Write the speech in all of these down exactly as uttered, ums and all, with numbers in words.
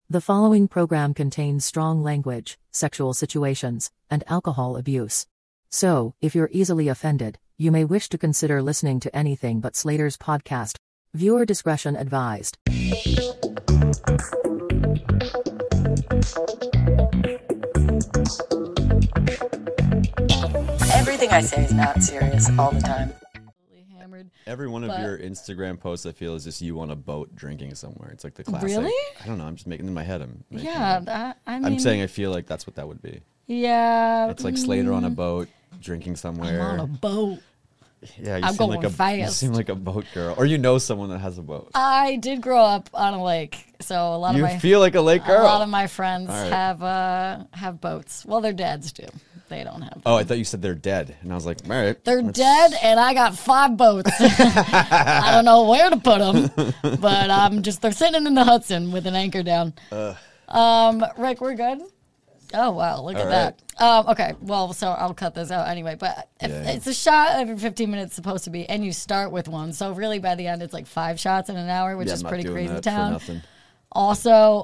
The following program contains strong language, sexual situations, and alcohol abuse. So, if you're easily offended, you may wish to consider listening to anything but Slater's podcast. Viewer discretion advised. Everything I say is not serious all the time. Hammered. Every one of But- your Instagram posts, I feel, is just you on a boat drinking somewhere. It's like the classic. Really? I don't know. I'm just making in my head. I'm making Yeah, it. that, I mean, I'm saying I feel like that's what that would be. yeah. It's like Slater on a boat drinking somewhere. I'm on a boat. yeah, you I'm seem going like a You fast. seem like a boat girl, or you know someone that has a boat. I did grow up on a lake, so a lot You of my feel like a lake a girl. lot of my friends All right. have uh have boats. Well, their dads do. They don't have. Oh, I thought you said they're dead, and I was like, all right. They're let's- dead, and I got five boats. I don't know where to put them, but I'm just they're sitting in the Hudson with an anchor down. Um, Rick, we're good. Oh wow, look All at that. Um, okay, well, so I'll cut this out anyway. But if Yeah. it's a shot every fifteen minutes, supposed to be, and you start with one, so really by the end it's like five shots in an hour, which Yeah, is I'm not pretty doing crazy that for town. nothing. Also,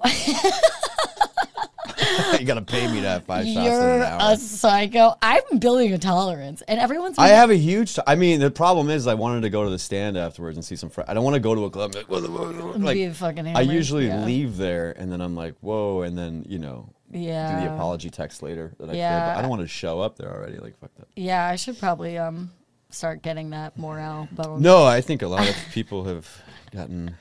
You gotta pay me to have five shots in you're an hour. a psycho. I'm building a tolerance, and everyone's. I have a huge. T- I mean, the problem is, I wanted to go to the stand afterwards and see some friends. I don't want to go to a club. Like, like, be fucking I hammered. usually Yeah. leave there, and then I'm like, whoa, and then you know, Yeah. do the apology text later that I could. Yeah. But I don't want to show up there already. Like, fuck that. Yeah, I should probably um start getting that morale. But No, I think a lot of people have gotten.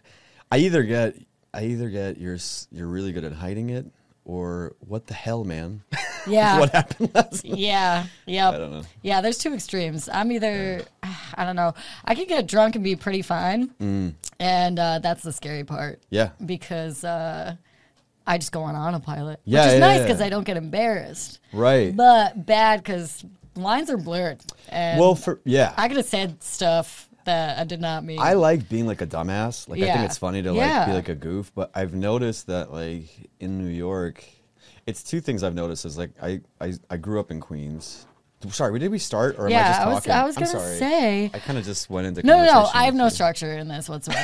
I either get, I either get you're s- you're really good at hiding it, or what the hell, man? yeah, What happened last night? yeah, yeah. I don't know. Yeah, there's two extremes. I'm either, I don't know, I can get drunk and be pretty fine, Mm. and uh, that's the scary part Yeah. because uh, I just go on autopilot, Yeah, which is yeah, nice yeah. because I don't get embarrassed, Right. but bad because lines are blurred. And Well, for yeah. I could have said stuff that I did not mean. I like being like a dumbass. Like I Yeah. think it's funny to like Yeah. be like a goof, but I've noticed that like in New York, it's two things I've noticed is like I I, I grew up in Queens. Sorry, did we start or am I yeah, just I was, talking? I was I'm gonna sorry. say. I kind of just went into No, no, no. conversation I have with no you. structure in this whatsoever.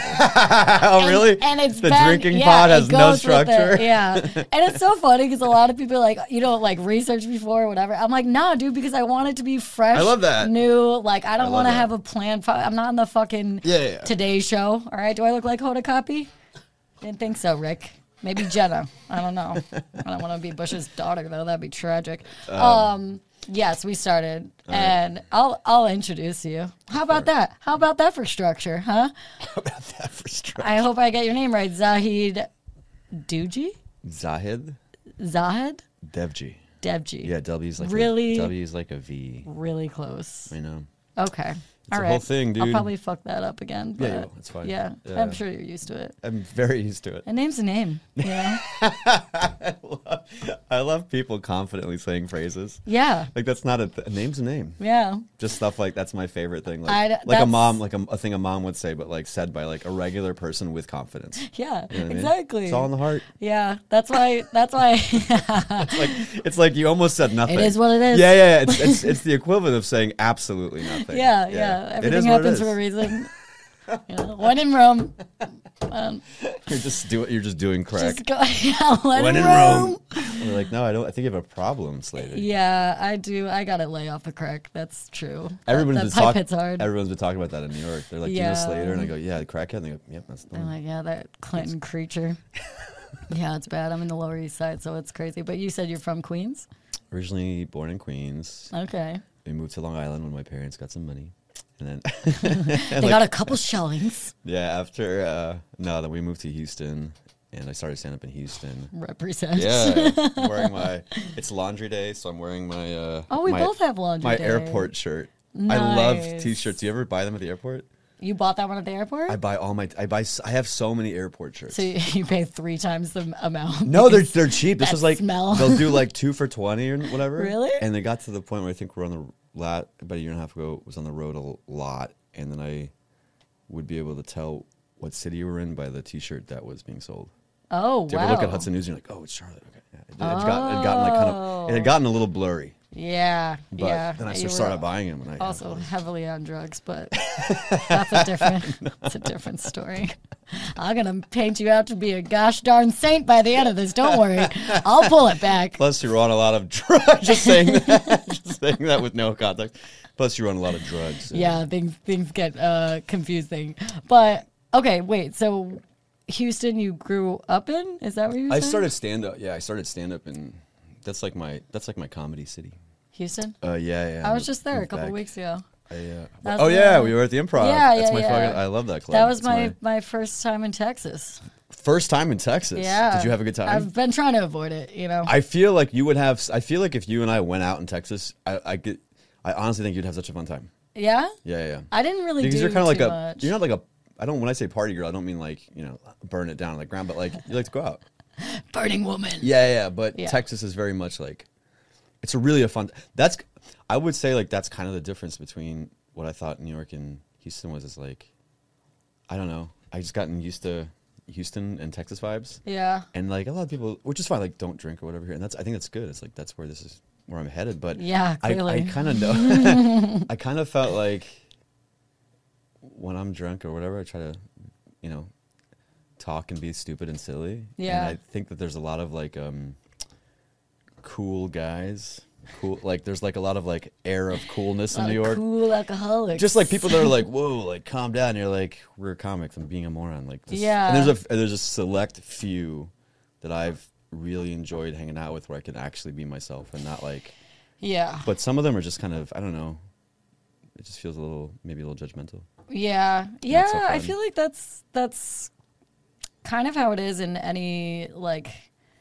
Oh, And- really? And it's the been- drinking yeah, pod it has no goes with structure. it, yeah, and it's so funny because a lot of people are like, you know, like research before or whatever. I'm like, nah, dude, because I want it to be fresh. I love that. New. Like, I don't love want to that. have a plan. fu- I'm not in the fucking Yeah, yeah, yeah. Today Show. All right, do I look like Hoda Copy? Didn't think so, Rick. Maybe Jenna. I don't know. I don't want to be Bush's daughter though. That'd be tragic. Um. Yes, we started, and I'll I'll introduce you. How about that? How about that for structure, huh? How about that for structure? I hope I get your name right. Zahid Duji? Zahid Zahid? Devji. Devji. Yeah, W's like Really? a, W is like a V. Really close. I know. Okay. It's All a right. whole thing, I'll dude. probably fuck that up again. But Yeah, you will. It's fine. Yeah, Yeah. I'm sure you're used to it. I'm very used to it. A name's a name, you know? I love, I love people confidently saying phrases. Yeah. Like that's not a, th- a name's a name. Yeah. Just stuff like that's my favorite thing. Like, I d- like a that's- mom, like a, a thing a mom would say, but like said by like a regular person with confidence. Yeah. You know what I mean? Exactly. It's all in the heart. Yeah. That's why. That's why. It's like it's like you almost said nothing. It is what it is. Yeah, yeah. yeah. It's, it's it's the equivalent of saying absolutely nothing. yeah. Yeah. It Everything is what it happens is. for a reason. You know, when in Rome, um, You're just do You're just doing crack. just go. Yeah, when, when in in Rome. Rome. And we're like, no, I don't. I think you have a problem, Slater. Yeah, I do. I gotta lay off the crack. That's true. Everyone's that, been that pipe talking. hits hard. Everyone's been talking about that in New York. They're like, do you know Yeah. Slater? And I go, yeah, the crackhead. And they go, yep, that's the I'm one. like, yeah, that Clinton creature. Yeah, it's bad. I'm in the Lower East Side, so it's crazy. But you said you're from Queens? Originally born in Queens. Okay. We moved to Long Island when my parents got some money. And then They got a couple shillings. yeah, after uh no, then we moved to Houston and I started stand up in Houston. Represent. Yeah. I'm wearing my it's laundry day, so I'm wearing my uh Oh, we my, both have laundry my day. airport shirt. I love Nice. t-shirts. Do you ever buy them at the airport? You bought that one at the airport? I buy all my I buy s- I have so many airport shirts. so you, you pay three times the m- amount. No, they're because- they're cheap. This that was like smell. they'll do like two for twenty or whatever. Really? And they got to the point where I think we're on the lat about a year and a half ago. Was on the road a lot, and then I would be able to tell what city you were in by the T-shirt that was being sold. Oh, Do you wow. ever look at Hudson News and you're like, oh, it's Charlotte? Okay, yeah. It, had gotten, it had gotten like kind of it had gotten a little blurry. Yeah, But yeah. then I You just were started buying them. And I also heavily on drugs, but that's a different that's a different story. I'm gonna paint you out to be a gosh darn saint by the end of this. Don't worry, I'll pull it back. Plus, you're on a lot of drugs. Just saying that. Just saying that with no context. Plus, you're on a lot of drugs. So. Yeah, things things get uh, confusing. But okay, wait. So Houston, you grew up in? Is that what you? I saying? started stand up. Yeah, I started stand up, and that's like my that's like my comedy city. Houston. Uh, yeah, yeah. I was just there a moved couple back. weeks ago. I, uh, That's oh yeah, the- we were at the Improv. Yeah, That's yeah, my yeah. fucking. I love that club. That was That's my, my first time in Texas. first time in Texas. Yeah. Did you have a good time? I've been trying to avoid it, you know. I feel like you would have. I feel like if you and I went out in Texas, I I, get, I honestly think you'd have such a fun time. yeah? Yeah, yeah. I didn't really Because do you're kind of like too a. much. You're not like a. I don't. When I say party girl, I don't mean like you know burn it down on the ground, but like you like to go out. Burning woman. Yeah, yeah. But Yeah. Texas is very much like. It's a really a fun. That's. I would say like that's kind of the difference between what I thought New York and Houston was. Is like, I don't know. I just gotten used to Houston and Texas vibes. Yeah. And like a lot of people, which is fine, like don't drink or whatever here, and that's I think that's good. It's like that's where this is where I'm headed. But Yeah, I, clearly. I kind of know. I kind of felt like when I'm drunk or whatever, I try to, you know, talk and be stupid and silly. Yeah. And I think that there's a lot of like um, cool guys. Cool, like there's like a lot of like air of coolness in Lot New of York. Cool alcoholics. Just like people that are like, whoa, like calm down. You're like, we're comics. I'm being a moron. Like, this. Yeah. And there's a there's a select few that I've really enjoyed hanging out with where I can actually be myself and not like. Yeah. But some of them are just kind of I don't know. It just feels a little maybe a little judgmental. Yeah. Yeah, so I fun. feel like that's that's kind of how it is in any like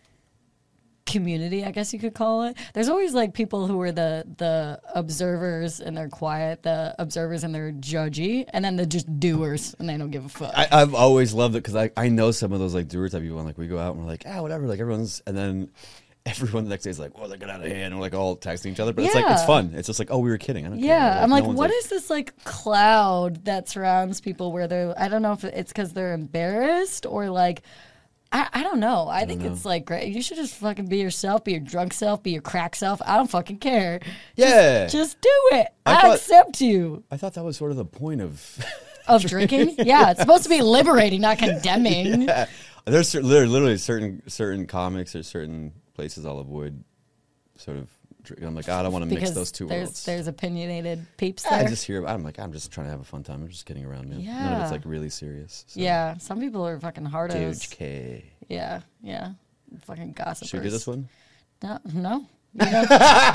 community, I guess you could call it. There's always like people who are the the observers and they're quiet, the observers and they're judgy, and then the just doers and they don't give a fuck. I, I've always loved it because I, I know some of those like doer type people. And, like we go out and we're like, ah, whatever. Like everyone's, and then everyone the next day is like, well, they got out of hand, and we're like all texting each other. But it's like it's Yeah. fun. It's just like, oh, we were kidding. I don't care. Yeah, I'm like, no one's what is this like cloud that surrounds people where they're, I don't know if it's because they're embarrassed or like, I, I don't know. I, think know. it's like great. You should just fucking be yourself, be your drunk self, be your crack self. I don't fucking care. Yeah. Just, just do it. I I, thought- accept you. I thought that was sort of the point of. Of drinking? Yeah, it's supposed to be liberating, not condemning. Yeah. There's cer- there are literally certain certain comics or certain places I'll avoid. Sort of, drink. I'm like, I don't want to mix Because those two there's, worlds. there's opinionated peeps I there. just hear. I'm like, I'm just trying to have a fun time. I'm just kidding around, man. None of Yeah. it's like really serious. So. Yeah, some people are fucking hardos. Huge K. Yeah, yeah. Fucking gossipers. Should we do this one? No, no. You don't-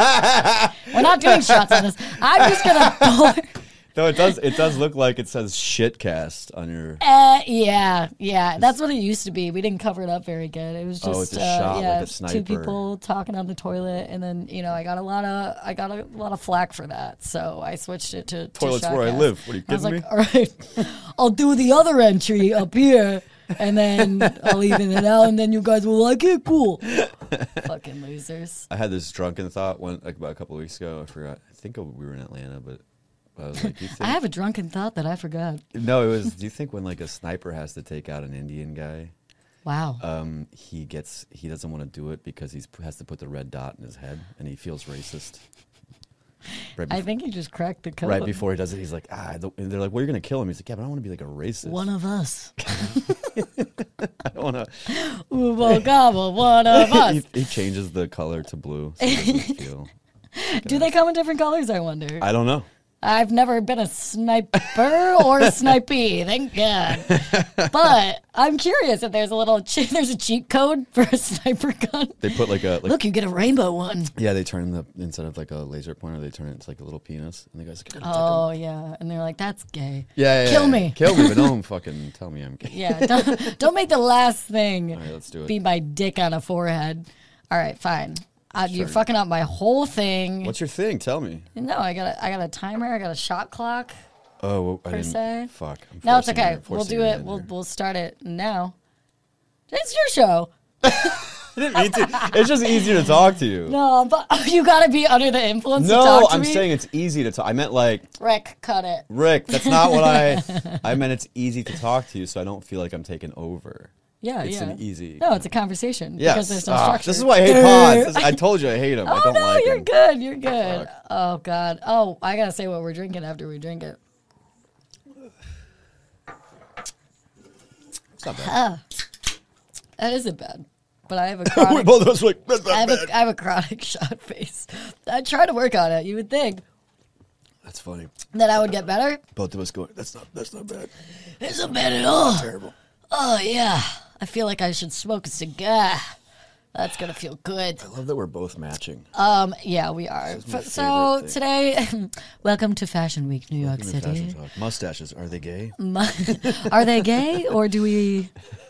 We're not doing shots on this. I'm just gonna pour. No, it does. It does look like it says shitcast on your. Uh, yeah, yeah. That's what it used to be. We didn't cover it up very good. It was just Oh, it's a uh, shot like yeah, a two sniper. people talking on the toilet, and then you know I got a lot of I got a lot of flack for that, so I switched it to, to Toilet's where I Shotcast. live. What are you I was kidding like, me? all right, I'll do the other entry up here, and then I'll even it out, and then you guys will like it. Cool. Fucking losers. I had this drunken thought one like about a couple of weeks ago. I forgot. I think we were in Atlanta, but I was like, do you think? I have a drunken thought that I forgot. No, it was. Do you think when like a sniper has to take out an Indian guy, Wow. um, he gets he doesn't want to do it because he has to put the red dot in his head and he feels racist. Right, I bef- think you just cracked the code. right before he does it, he's like, ah. The, and they're like, well, you're gonna kill him. He's like, yeah, but I don't want to be like a racist. One of us. I don't want to. Ooba gobble, one of us. he, he changes the color to blue. So it doesn't feel. Do they come in different colors, I wonder? I don't know. I've never been a sniper or a snipey, thank God. But I'm curious if there's a little, che- there's a cheat code for a sniper gun. They put like a like, Look, you get a rainbow one. yeah. They turn the instead of like a laser pointer, they turn it into like a little penis, and the guy's like, Oh, yeah. And they're like, that's gay. yeah, yeah, kill yeah, me. kill me, but don't fucking tell me I'm gay. Yeah, don't, don't make the last thing All right, let's do it. be my dick on a forehead. All right, fine. Uh, you're Sure. fucking up my whole thing. What's your thing? Tell me. No, I got a, I got a timer. I got a shot clock. Oh, well, I Per didn't. se. Fuck. I'm No, it's forcing okay. you- We'll forcing do you it. in We'll here. we'll start it now. It's your show. I didn't mean to. It's just easier to talk to you. No, but you got to be under the influence to No, talk to I'm me. saying it's easy to talk. I meant like Rick, cut it. Rick. That's not what I. I meant it's easy to talk to you, so I don't feel like I'm taking over. Yeah, it's yeah. an easy. No, it's a conversation. Yes. Because there's no Ah, structure. this is why I hate pods. This- I told you I hate them. I Oh don't no, like you're them. good. You're good. Oh God. Oh, I gotta say what we're drinking after we drink it. It's not bad. That isn't bad, but I have a we chronic. both of us were like, that's not I have bad. a I have a chronic shot face. I try to work on it. You would think That's funny. that I would get better. Both of us going, that's not that's not bad. It's not bad at all. Terrible. Oh yeah, I feel like I should smoke a cigar. That's gonna feel good. I love that we're both matching. Um, yeah, we are. is my F- So favorite today, welcome to Fashion Week, New York Give me fashion City. talk. Mustaches, are they gay? Are they gay or do we?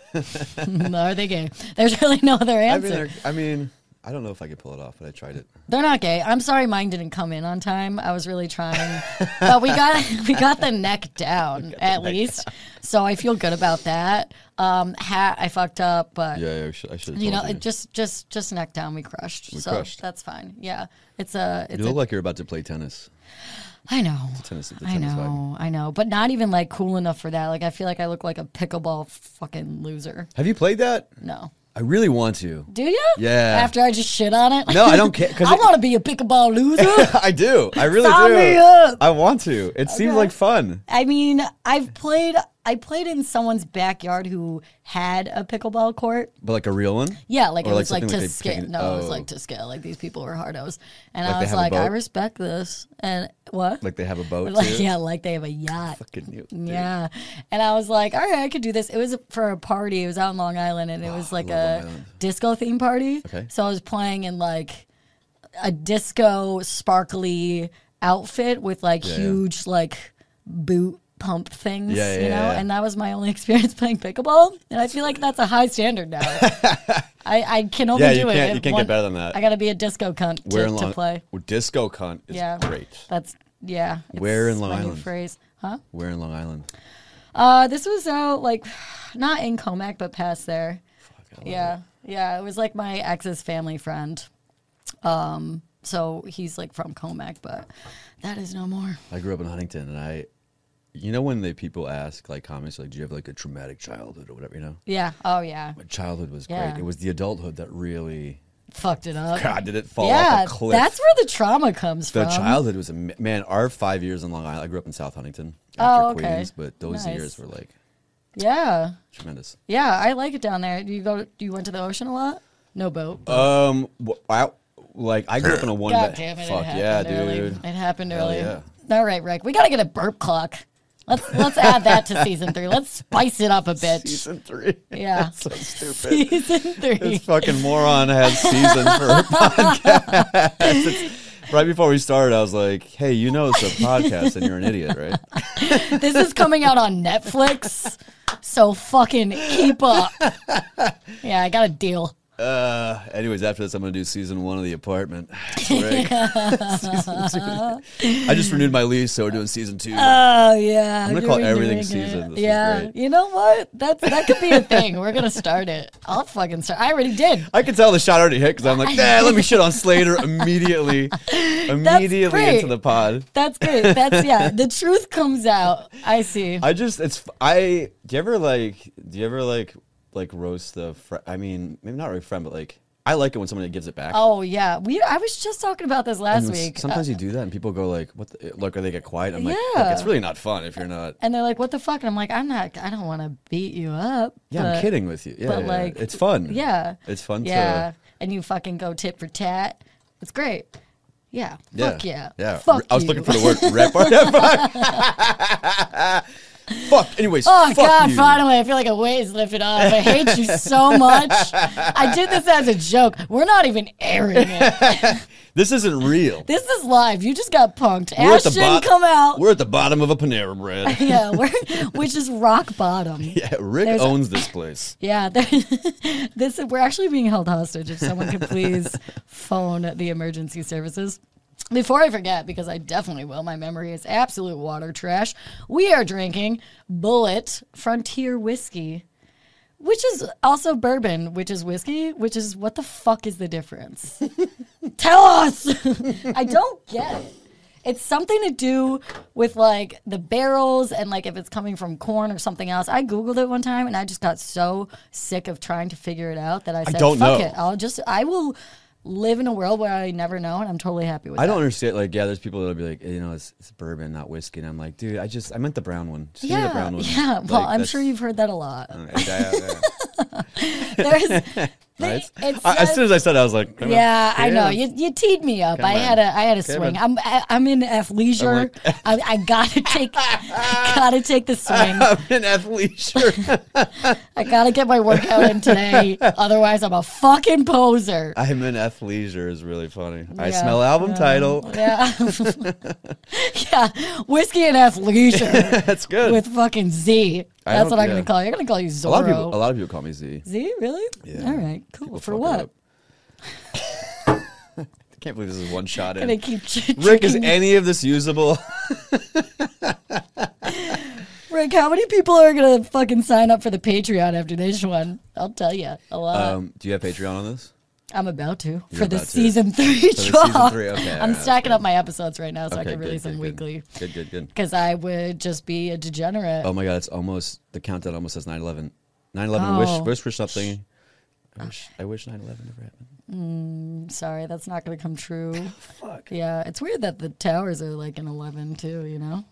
Are they gay? There's really no other I answer. mean, they're- I mean, I don't know if I could pull it off, but I tried it. They're not gay. I'm sorry, mine didn't come in on time. I was really trying, but we got we got the neck down at least, so I feel good about that. Um, hat I fucked up, but Yeah, yeah I should. I should you know, it just just just neck down. We crushed, We so crushed. that's fine. Yeah, it's a it's You a. look like you're about to play tennis. I know. Tennis, the I tennis know, I know, but not even like cool enough for that. Like I feel like I look like a pickleball fucking loser. Have you played that? No, I really want to. do you? Yeah. After I just shit on it. No, I don't care, 'cause I it- want to be a pickleball loser. I do. I really Sign do. me up. I want to. It seems Okay. like fun. I mean, I've played. I played in someone's backyard who had a pickleball court. But like a real one? Yeah, like Or it like was like, something to like they scale. painted- No, it was oh. like to scale. Like these people were hardos, and Like I they was have a like, I boat? respect this. And what? Like they have a boat Like, too? yeah, like they have a yacht. Fucking new, dude. Yeah, and I was like, all right, I could do this. It was for a party. It was out in Long Island, and it was like love Long a Island. disco theme party. Okay. So I was playing in like a disco sparkly outfit with like Yeah, yeah. huge like boot pump things, Yeah, yeah, you know, yeah. and that was my only experience playing pickleball. And I feel like that's a high standard now. I, I can only Yeah, do you it. can't- if you can't one- get better than that. I got to be a disco cunt Where to, in to Long play. well, disco cunt is Yeah, great. That's yeah. it's Where in Long my new Island? Phrase, huh? Where in Long Island? Uh, this was out like not in Comac, but past there. I love Yeah, yeah. It was like my ex's family friend. Um, so he's like from Comac, but that is no more. I grew up in Huntington, and I, you know, when the people ask like comments like, "Do you have like a traumatic childhood or whatever?" You know, Yeah. Oh yeah. my childhood was Yeah. great. It was the adulthood that really, Fucked it up. God, did it fall yeah, off a cliff? that's where the trauma comes the from. childhood was am- man. Our five years in Long Island. I grew up in South Huntington Oh, after okay. Queens, but those Nice. years were like Yeah, tremendous. yeah. I like it down there. Do you go? Do you went to the ocean a lot? No boat. Um, wh- I, like I grew up in a one. God bed- damn it! Fuck it happened yeah, early. dude. It happened Hell early. yeah. All right, Rick. We gotta get a burp clock. Let's let's add that to season three. Let's spice it up a bit. Season three. Yeah. so stupid. Season three. This fucking moron has season for a podcast. It's- right before we started, I was like, "Hey, you know it's a podcast, and you're an idiot, right?" This is coming out on Netflix, so fucking keep up. Yeah, I got a deal. Uh, anyways, after this, I'm gonna do season one of The Apartment. Rick. Season two. I just renewed my lease, so we're doing season two. Oh yeah, I'm gonna you're call doing everything it. season. This is yeah, great. you know what? That's that could be a thing. We're gonna start it. I'll fucking start. I already did. I can tell the shot already hit because I'm like, nah, let me shit on Slater immediately, immediately great. into the pod. That's great. That's yeah. The truth comes out. I see. I just, it's, I, do you ever like, do you ever like, like roast the, fr- I mean, maybe not really friend, but like, I like it when somebody gives it back. Oh yeah, we. I was just talking about this last And week. Sometimes Uh, you do that and people go like, what the, look, or they get quiet. I'm like, Yeah. look, it's really not fun if you're not. and they're like, "What the fuck?" And I'm like, "I'm not. I don't want to beat you up." Yeah, but- I'm kidding with you. Yeah, but yeah, like, it's fun. Yeah, It's fun Yeah, to. and you fucking go tit for tat. It's great. Yeah. Yeah. Fuck yeah. Yeah. Fuck I was you. looking for the word rep. Fuck. Anyways. Oh fuck God! you. Finally, I feel like a weight is lifted off. I hate you so much. I did this as a joke. We're not even airing it. This isn't real. This is live. You just got punked. We're Ash at the didn't bot- come out. We're at the bottom of a Panera Bread. Yeah, we're, which is rock bottom. Yeah, Rick There's- owns this place. Yeah, there- this we're actually being held hostage. If someone could please phone the emergency services. Before I forget, because I definitely will, my memory is absolute water trash. We are drinking Bullet Frontier Whiskey, which is also bourbon, which is whiskey, which is what the fuck is the difference? Tell us! I don't get it. It's something to do with like the barrels and like if it's coming from corn or something else. I Googled it one time and I just got so sick of trying to figure it out that I said, don't fuck know. it. I'll just, I will live in a world where I never know and I'm totally happy with I that. don't understand. Like, yeah, there's people that'll be like, you know, it's, it's bourbon, not whiskey. And I'm like, dude, I just, I meant the brown one. Just give me the Yeah, brown one. yeah. Well, Like, I'm that's- sure you've heard that a lot. Uh, yeah, yeah, yeah. There's, Right? it's I, as soon as I said it, I was like, come on. yeah, I know. Yeah. You you teed me up. Come I on. had a I had a Come swing. on. I'm I, I'm in athleisure. I, I gotta take gotta take the swing. I'm an athleisure. I gotta get my workout in today. Otherwise, I'm a fucking poser. I'm an athleisure is really funny. I Yeah, smell album yeah, title. Yeah, yeah. Whiskey and athleisure That's good. with fucking Z. I That's don't- what I'm yeah. gonna call you. I'm gonna call you a Zorro. lot of people, a lot of people call me Z. Z, really? Yeah. All right, cool. People For fuck it what? up. I can't believe this is one shot in. Gonna keep ch- Rick, is tricking you. any of this usable? Rick, how many people are gonna fucking sign up for the Patreon after this one? I'll tell you, a lot. Um, do you have Patreon on this? I'm about to for You're the about to. season three For the season drop. three, okay, I'm alright, stacking that's up my episodes right now so I Okay, can good, release good, them good. weekly. Good, good, good. Because I would just be a degenerate. Oh my god, it's almost the countdown almost says nine eleven. nine eleven. Oh. Wish, wish for something. I wish, I wish nine eleven never happened. Sorry, that's not going to come true. Fuck. Yeah, it's weird that the towers are like an eleven too. You know,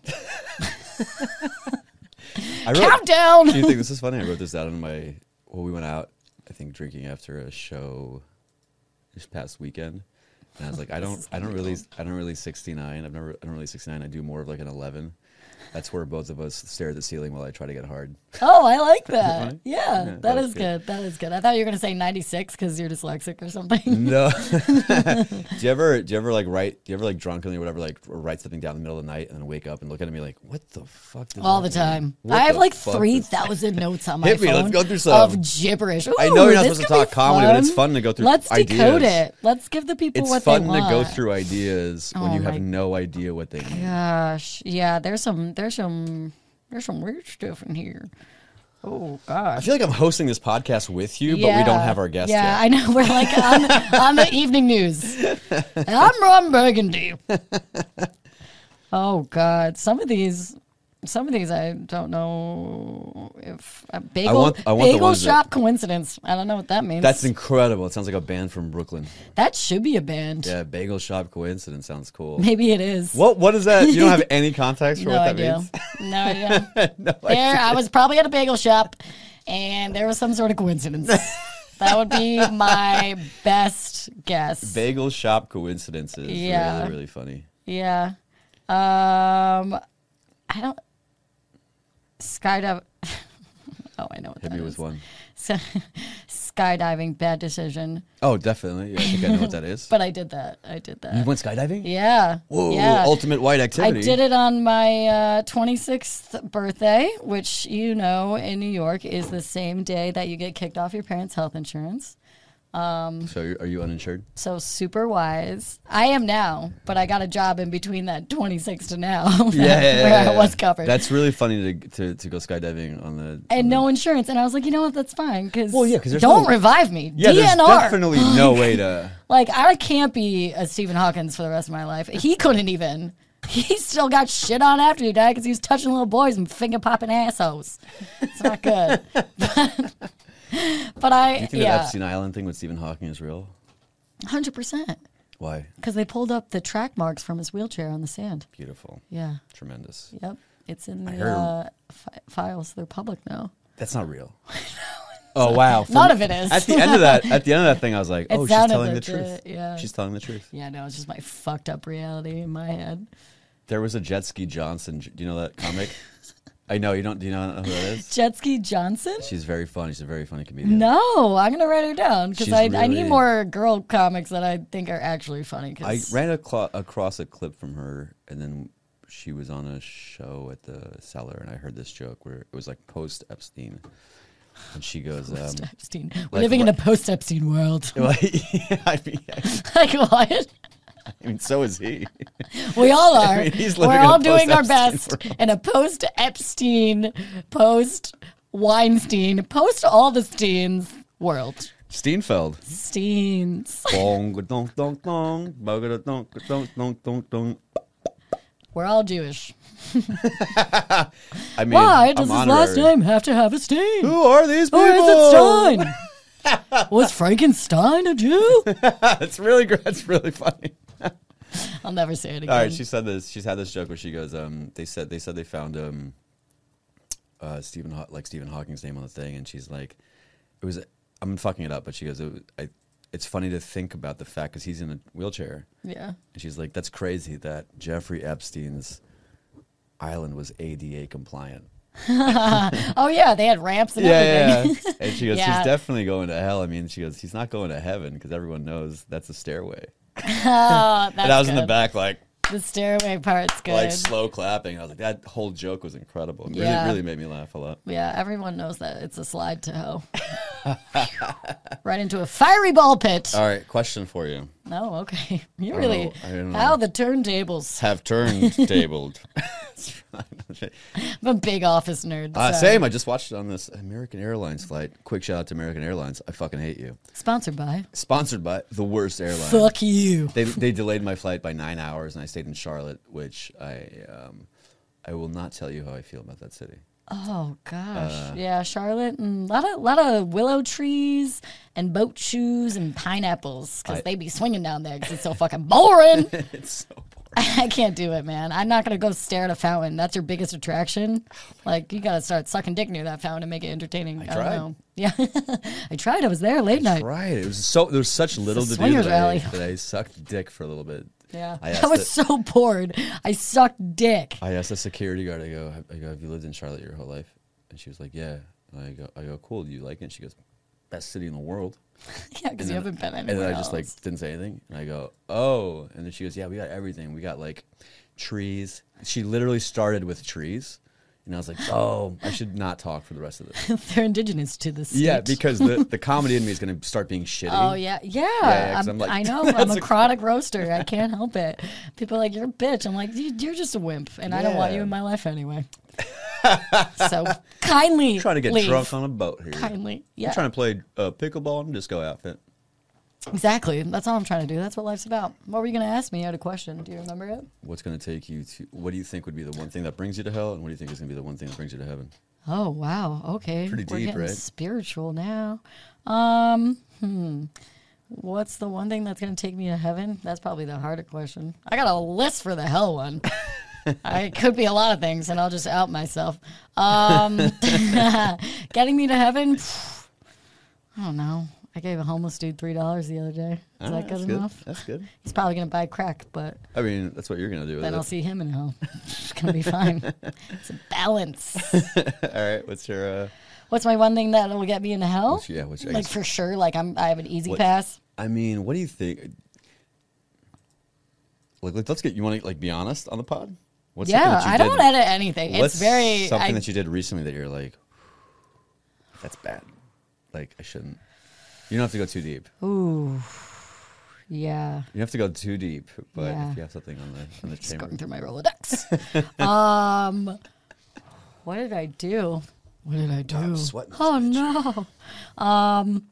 I wrote, countdown. do you think this is funny? I wrote this down in my. Well, we went out, I think, drinking after a show this past weekend, and I was like, I don't, I don't really, I don't really sixty-nine. I've never, I don't really sixty-nine. I do more of like an eleven. That's where both of us stare at the ceiling while I try to get hard. Oh, I like that. funny? Yeah, Yeah, that that was is good. good. That is good. I thought you were going to say ninety-six because you're dyslexic or something. No. do you ever, do you ever like write, do you ever like drunkenly or whatever, like or write something down in the middle of the night and then wake up and look at me like, what the fuck? Does All that the mean? time. What I have the like fuck three does- thousand notes on my Hit me, phone. let's go through some. Of gibberish. I know you're not Ooh, this supposed to could be talk comedy, but it's fun. fun to go through Let's decode ideas. it. Let's give the people It's what fun they to want. go through ideas when Oh you my- have no idea what they mean. Gosh, yeah. There's some. There's some. There's some weird stuff in here. Oh I gosh. feel like I'm hosting this podcast with you, but we don't have our guest Yeah, yet. I know. We're like on, on the evening news. I'm Ron Burgundy. Oh God, some of these, some of these I don't know if a bagel want- I want the bagel ones that- shop coincidence. I don't know what that means. That's incredible. It sounds like a band from Brooklyn. that should be a band. Yeah, Bagel Shop Coincidence sounds cool. Maybe it is. What What is that? You don't have any context for No what that idea. means? No idea. no There, I was probably at a bagel shop, and there was some sort of coincidence. That would be my best guess. Bagel Shop Coincidences. Yeah. Really, really funny. Yeah. Um, I don't. Skydive. Oh, I know what Hit that me is. with one. So, skydiving, bad decision. Oh, definitely. Yeah, I think I know what that is. But I did that. I did that. You went skydiving? Yeah. Whoa, yeah. ultimate white I activity. did it on my uh, twenty-sixth birthday, which you know in New York is the same day that you get kicked off your parents' health insurance. So you're, are you uninsured? So super wise. I am now, but I got a job in between that twenty-six to now where yeah, I was covered. That's really funny to to, to go skydiving on the on and the- no insurance. And I was like, you know what? That's fine. Because Well, yeah, 'cause there's don't no- revive me. Yeah, D N R. there's definitely no way to. Like, I can't be a Stephen Hawkins for the rest of my life. He couldn't even. He still got shit on after he died because he was touching little boys and finger popping assholes. It's not good. but, but I, You think that yeah, Epstein Island thing with Stephen Hawking is real? one hundred percent. Why? Because they pulled up the track marks from his wheelchair on the sand. Beautiful. Yeah. Tremendous. Yep. It's in the heard- uh, fi- files. They're public now. That's not real. Oh wow! From- None of it is. At the end of that, at the end of that thing, I was like, It "Oh, she's sounded telling the legit, truth." yeah. She's telling the truth. Yeah, no, it's just my fucked up reality in my head. There was a Jet Ski Johnson. Do you know that comic? I know you don't. Do you know who that is? Jet Ski Johnson? She's very funny. She's a very funny comedian. No, I'm gonna write her down because She's I, I need really- more girl comics that I think are actually funny. I 'cause- ran aclo- across a clip from her, and then she was on a show at the Cellar, and I heard this joke where it was like post Epstein, and she goes, um, Epstein. We're like, living in a what- post-Epstein world. like, I mean, I Like what? mean, so is he. We all are. I mean, he's We're living in a all doing our post-Epstein best in a post-Epstein, post-Weinstein, post-all the Steens world. Steenfeld. Steens. Bong, dong, dong, dong, bong, dong, dong, dong, dong. We're all Jewish. I mean, Why does I'm his last honorary. name have to have a stain? Who are these people? Or is it Stein? Was Frankenstein a Jew? That's really great. That's really funny. I'll never say it again. All right, she said this. She's had this joke where she goes, um, they said they said they found um, uh, Stephen Haw- like Stephen Hawking's name on the thing, and she's like, it was. I'm fucking it up, but she goes, it was, I, it's funny to think about the fact because he's in a wheelchair, Yeah. and she's like, that's crazy that Jeffrey Epstein's island was A D A compliant. Oh, yeah, they had ramps and Yeah, everything. yeah. And she goes, Yeah. he's definitely going to hell. I mean, she goes, he's not going to heaven because everyone knows that's a stairway. Oh, that's And I was in the good. back, like, The stairway part's good. like slow clapping. I was like, that whole joke was incredible. It Yeah. really, really made me laugh a lot. Yeah, everyone knows that it's a slide to hell. Right into a fiery ball pit. All right, question for you. Oh, okay. You I don't really know. I don't know. how the turntables. Have turned tabled. I'm a big office nerd. uh, so- same. I just watched it on this American Airlines flight. Quick shout out to American Airlines. I fucking hate you. Sponsored by. Sponsored by the worst airline. Fuck you. They they delayed my flight by nine hours, and I stayed in Charlotte, which I um, I will not tell you how I feel about that city. Oh gosh, Uh, yeah, Charlotte, and a lot of lot of willow trees and boat shoes and pineapples because I- they be swinging down there because it's so fucking boring. It's so boring. I can't do it, man. I'm not gonna go stare at a fountain. That's your biggest attraction. Like you gotta start sucking dick near that fountain and make it entertaining. I, tried. don't know. Yeah, I tried. I was there late night. Right. It was so there was such little It's a to do swingers that I, rally. that I sucked dick for a little bit. Yeah, I I, asked was it- so bored. I sucked dick. I asked the security guard. I go, I go, have you lived in Charlotte your whole life? And she was like, yeah. And I go, I go, cool. Do you like it? And she goes, best city in the world. Yeah, because you then- haven't been And anywhere then I just like else. didn't say anything. And I go, oh. And then she goes, yeah, we got everything. We got like trees. She literally started with trees. And I was like, oh, I should not talk for the rest of this. They're indigenous to the state. Yeah, because the, the comedy in me is going to start being shitty. Oh yeah, yeah. yeah, 'cause I'm, I'm like, I know. I'm that's a a- chronic roaster. I can't help it. People are like, "You're a bitch." I'm like, "You- "You're just a wimp," and I don't want Yeah. you in my life anyway. So kindly, I'm trying to get leave. drunk on a boat here. Kindly, yeah. I'm trying to play uh, pickleball in a disco outfit. Exactly. That's all I'm trying to do. That's what life's about. What were you going to ask me? You had a question. Do you remember it? What's going to take you to? What do you think would be the one thing that brings you to hell, and what do you think is going to be the one thing that brings you to heaven? Oh wow. Okay. Pretty We're deep, getting right? spiritual now. Um. Hmm. What's the one thing that's going to take me to heaven? That's probably the harder question. I got a list for the hell one. I it could be a lot of things, and I'll just out myself. Um, getting me to heaven. I don't know. I gave a homeless dude three dollars the other day. Is Ah, that that's good enough? That's good. He's probably going to buy crack, but I mean, that's what you're going to do with then it. I'll see him in hell. It's going to be fine. It's a balance. All right. What's your? Uh, What's my one thing that will get me into hell? what's, yeah. What's, I, Like guess- for sure, like I'm, I have an easy What- pass. I mean, what do you think? Like, like, let's get you want to like be honest on the pod. What's something Yeah, that you I did- don't edit anything. what's It's very something I, that you did recently that you're like, that's bad. Like I shouldn't. You don't have to go too deep. Ooh, yeah. You don't have to go too deep, but Yeah. if you have something on the on the Just chamber, going through my Rolodex. um, what did I do? What did I do? I'm sweating this Oh no. Um.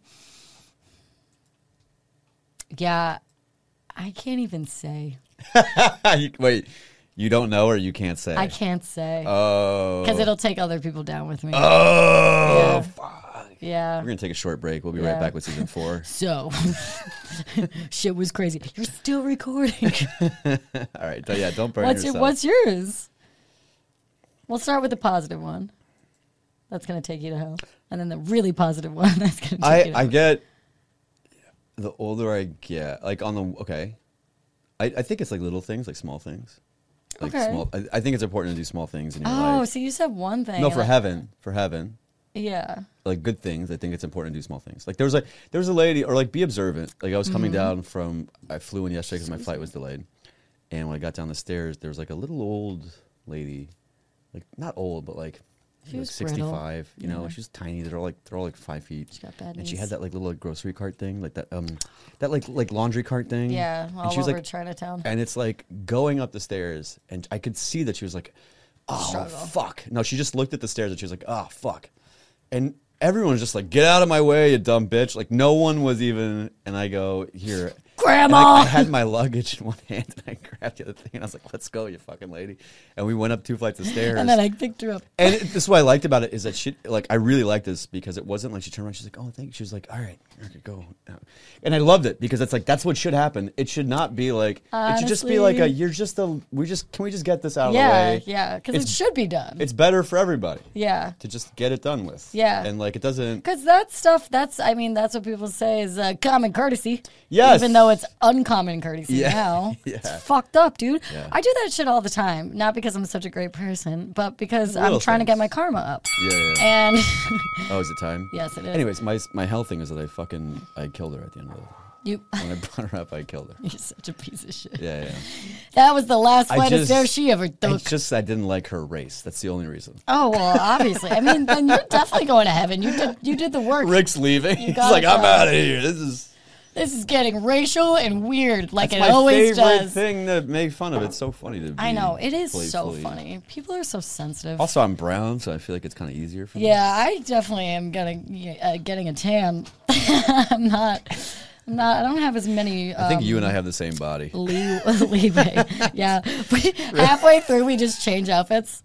Yeah, I can't even say. You- wait, you don't know or you can't say? I can't say Oh. because it'll take other people down with me. Oh. Yeah. Fuck. Yeah. We're gonna take a short break. We'll be Yeah. right back with season four. So, shit was crazy. You're still recording. All right. so yeah. Don't burn What's your, yourself. what's yours? We'll start with the positive one. That's gonna take you to hell, and then the really positive one. That's gonna take I you to I hell. get the older I get, like on the okay. I, I think it's like little things, like small things. Like Okay. small. I, I think it's important to do small things in your Oh, life. so you said one thing. No, for like- heaven, for heaven. Yeah. Like good things, I think it's important to do small things. Like there was like there was a lady, or like be observant. Like I was coming Mm-hmm. down from, I flew in yesterday because my flight was delayed, and when I got down the stairs, there was like a little old lady, like not old, but like, She like was sixty-five. You know, Yeah. she's tiny. They're all like they're all like five feet. She got bad and she knees. had that like little like, grocery cart thing, like that um, that like like laundry cart thing. Yeah, all and she was over like, Chinatown. and it's like going up the stairs, and I could see that she was like, "Oh Struggle. fuck!" No, she just looked at the stairs and she was like, "Oh fuck," and everyone was just like, "Get out of my way, you dumb bitch!" Like no one was even. And I go, "Here, Grandma. And, like, I had my luggage in one hand, and I grabbed the other thing, and I was like, "Let's go, you fucking lady!" And we went up two flights of stairs. And then I picked her up. And it, this is what I liked about it is that she, like, I really liked this because it wasn't like she turned around, she's like, "Oh, thank you." She was like, "All right, okay, go." And I loved it because it's like that's what should happen. It should not be like Honestly, it should just be like a you're just a we just can we just get this out of Yeah, the way? yeah, because it It's- should be done. It's better for everybody Yeah. to just get it done with. Yeah. And like it doesn't. Because that stuff, that's, I mean, that's what people say is uh, common courtesy. Yes. Even though it's uncommon courtesy Yeah. now. Yeah. It's fucked up, dude. Yeah. I do that shit all the time. Not because I'm such a great person, but because I'm Little trying to get things. my karma up. Yeah, yeah. And Oh, is it time? Yes, it is. Anyways, my my hell thing is that I fucking I killed her at the end of it. you, When I brought her up, I killed her. you're such a piece of shit. Yeah, yeah. That was the last I flight of just- stairs she ever took. It's just I didn't like her race. That's the only reason. Oh, well, obviously. I mean, then you're definitely going to heaven. You did, you did the work. Rick's leaving. He's gotta like, I'm go. out of here. This is This is getting racial and weird like that's it my always favorite does. thing to make fun of. It's so funny to. Be I know. It is so playfully- funny. People are so sensitive. Also, I'm brown, so I feel like it's kind of easier for me. Yeah, I definitely am getting uh, getting a tan. I'm not. I'm not. I don't have as many. Um, I think you and I have the same body. Lee, leeway. Yeah. We, halfway through, we just change outfits.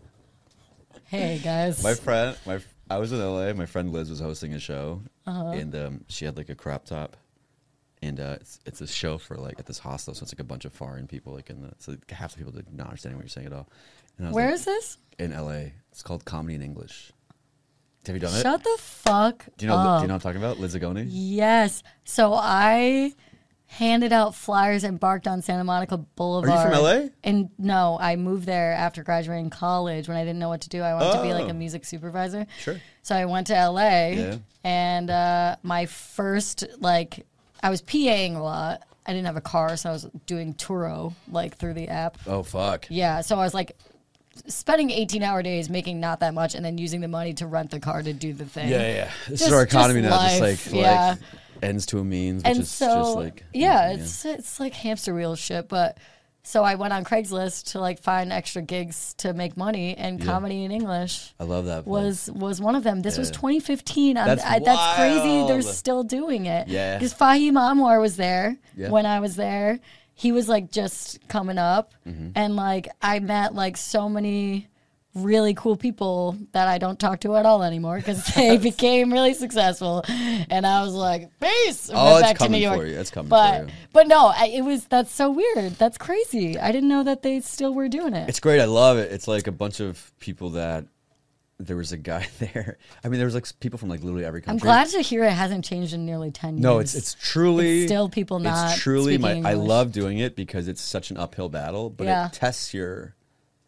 Hey guys. My friend, my I was in L A. My friend Liz was hosting a show, Uh-huh. and um, she had like a crop top, and uh, it's it's a show for like at this hostel, so it's like a bunch of foreign people, like in the so like, half the people did not understand what you're saying at all. And I was Where like, is this? in L A. It's called Comedy in English. Have you done it? Shut the fuck Do you know? up. Do you know what I'm talking about? Liz Zagoni? Yes. So I handed out flyers and barked on Santa Monica Boulevard. from L A? And no, I moved there after graduating college when I didn't know what to do. I wanted to be like Oh. a music supervisor. Sure. So I went to L A Yeah. and uh, my first, like, I was PAing a lot. I didn't have a car, so I was doing Turo, like, through the app. Oh fuck. Yeah, so I was like spending eighteen hour days making not that much and then using the money to rent the car to do the thing. Yeah, yeah. This Just- is our economy just now. life, Just like yeah. like ends to a means, which And is so, just like yeah, it's it's like hamster wheel shit. But so I went on Craigslist to like find extra gigs to make money, and Yeah. Comedy in English I love that. place. was was one of them. This was Yeah. twenty fifteen. I'm, That's I, that's crazy. They're wild. still doing it. Yeah. Because Fahim Anwar was there Yeah. when I was there. He was like just coming up, Mm-hmm. and like I met like so many really cool people that I don't talk to at all anymore because they became really successful, and I was like, peace. and Oh, went it's back to coming New York. for you. It's coming but, for you. But no, I, it was that's so weird. That's crazy. I didn't know that they still were doing it. It's great. I love it. It's like a bunch of people that there was a guy there. I mean, there was like people from like literally every I'm country. glad to hear it hasn't changed in nearly ten years. No, it's it's truly It's still people not It's truly my. speaking I English. love doing it because it's such an uphill battle, but Yeah. it tests your.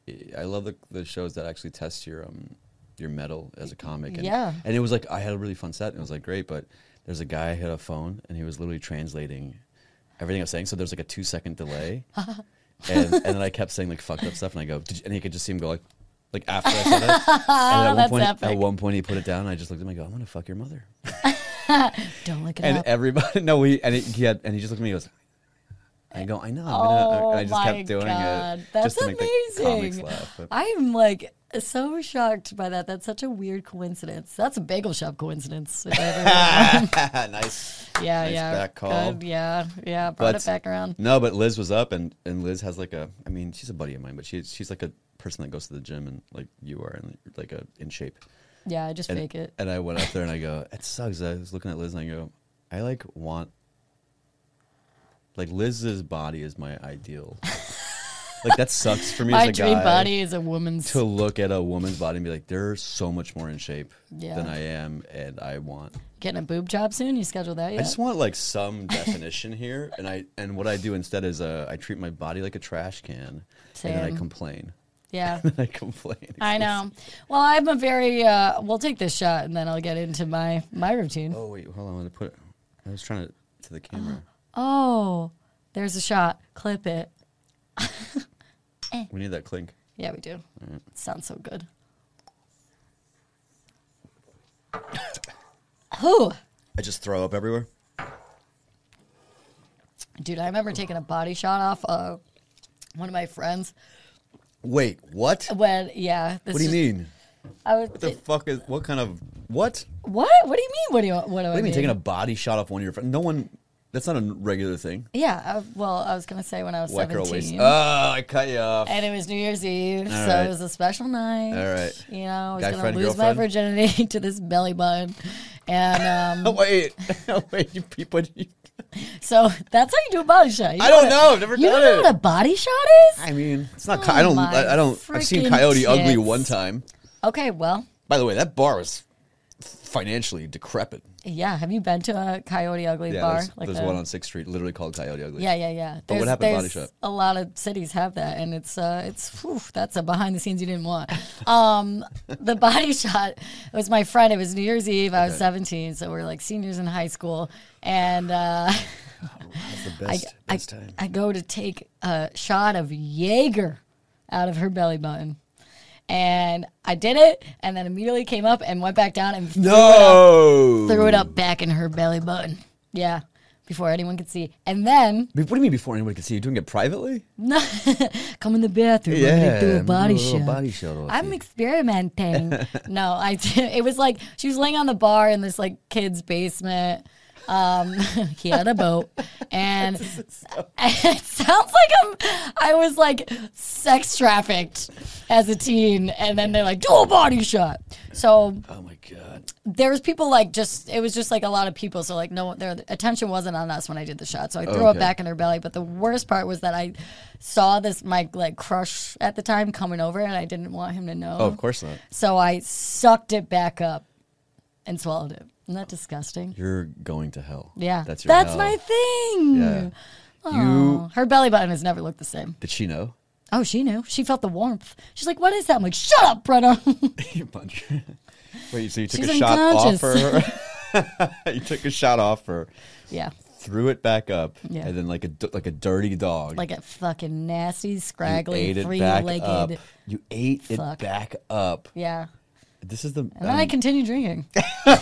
I love the the shows that actually test your um your metal as a comic. And, Yeah. and it was like I had a really fun set and it was like great, but there's a guy who had a phone and he was literally translating everything I was saying. So there's like a two second delay, and and then I kept saying like fucked up stuff, and I go, Did you, and he could just see him go like. Like after I said it, and at one That's point, epic. at one point he put it down, and I just looked at him and I go, "I'm gonna fuck your mother." Don't look it And up. everybody, no, we, and it, he had, and he just looked at me and goes, I go, I know, I'm Oh gonna, and I just my kept doing God. it That's just to make the comics amazing. laugh. But I'm like so shocked by that. That's such a weird coincidence. That's a bagel shop coincidence. if I ever heard one. nice. yeah, Nice yeah. back call. Good, yeah, yeah. Brought But- it back around. No, but Liz was up, and, and Liz has like a, I mean, she's a buddy of mine, but she's she's like a person that goes to the gym and like you are, and like a in shape. Yeah, I just And, fake it. and I went up there and I go, it sucks. I was looking at Liz and I go, I like want, like Liz's body is my ideal. Like that sucks for me My as a dream guy. body is a woman's. To look at a woman's body and be like, they're so much more in shape Yeah. than I am, and I want. Getting a boob job soon? You scheduled that yet? I just want like some definition here, and I and what I do instead is uh, I treat my body like a trash can, and then I Same. complain. yeah. I complain. I know. Well, I'm a very. Uh, we'll take this shot, and then I'll get into my my routine. Oh wait, hold on. I'm gonna put. It, I was trying to to the camera. Oh, there's a shot. Clip it. We need that clink. Yeah, we do. Sounds so good. Whew. I just throw up everywhere. Dude, I remember taking a body shot off uh, one of my friends. Wait, what? When, yeah. This What do you is- mean? I was, What the fuck is? What kind of what? what? What do you mean? What do you? What do I What do you mean mean? taking a body shot off one of your friends? No one. That's not a regular thing. Yeah, uh, well, I was gonna say when I was White girl waist. seventeen. Oh, I cut you off. And it was New Year's Eve, All so right. it was a special night. All right. You know, I was Guy gonna friend, lose my girlfriend? virginity to this belly button, and um, Wait, wait, you people. You, so that's how you do a body shot. You I don't what a- know. I've never You done don't know it. what a body shot is? I mean, it's not. Oh co- I don't. my I, I don't. I've seen freaking Coyote Ugly tits. one time. Okay, well, By the way, that bar was financially decrepit. yeah. Have you been to a Coyote Ugly Yeah, bar? there's, Like there's the- one on sixth Street, literally called Coyote Ugly. Yeah, yeah, yeah. But what There's- happened to Body there's Shop? A lot of cities have that, and it's uh, it's whew, that's a behind the scenes you didn't want. Um, the Body Shot, it was my friend. It was New Year's Eve. I was Okay. seventeen, so we are like seniors in high school, and uh, That's the I, best, I, best time. I go to take a shot of Jaeger out of her belly button. And I did it, and then immediately came up and went back down and threw, it, No. up, threw it up back in her belly button. Yeah, before anyone could see. And then, What do you mean before anyone could see? You're doing it privately? no, come in the bathroom. I'm gonna do a body do a little shot. body shot off I'm you. experimenting. No, I. did- It was like she was laying on the bar in this like kid's basement. Um, he had a boat, and it sounds like I'm. I was like sex trafficked as a teen, and then they're like, do a body shot. So Oh my god. there was people like just. It was just like a lot of people. So like no, their attention wasn't on us when I did the shot. So I threw Okay. it back in her belly. But the worst part was that I saw this my like crush at the time coming over, and I didn't want him to know. Oh, of course not. So I sucked it back up and swallowed it. Isn't that disgusting? You're going to hell. Yeah. That's your That's hell. my thing. Yeah. Aw. You Her belly button has never looked the same. did she know? Oh, she knew. She felt the warmth. She's like, what is that? I'm like, shut up, Brenna. You punch her. Wait, so you took She's a shot off unconscious. her? You took a shot off her, Yeah. threw it back up, Yeah. and then like a d- like a dirty dog, Like a fucking nasty, you scraggly, ate it back up. three-legged. You ate fuck. it back up. Yeah. This is the. And then I continued drinking. That's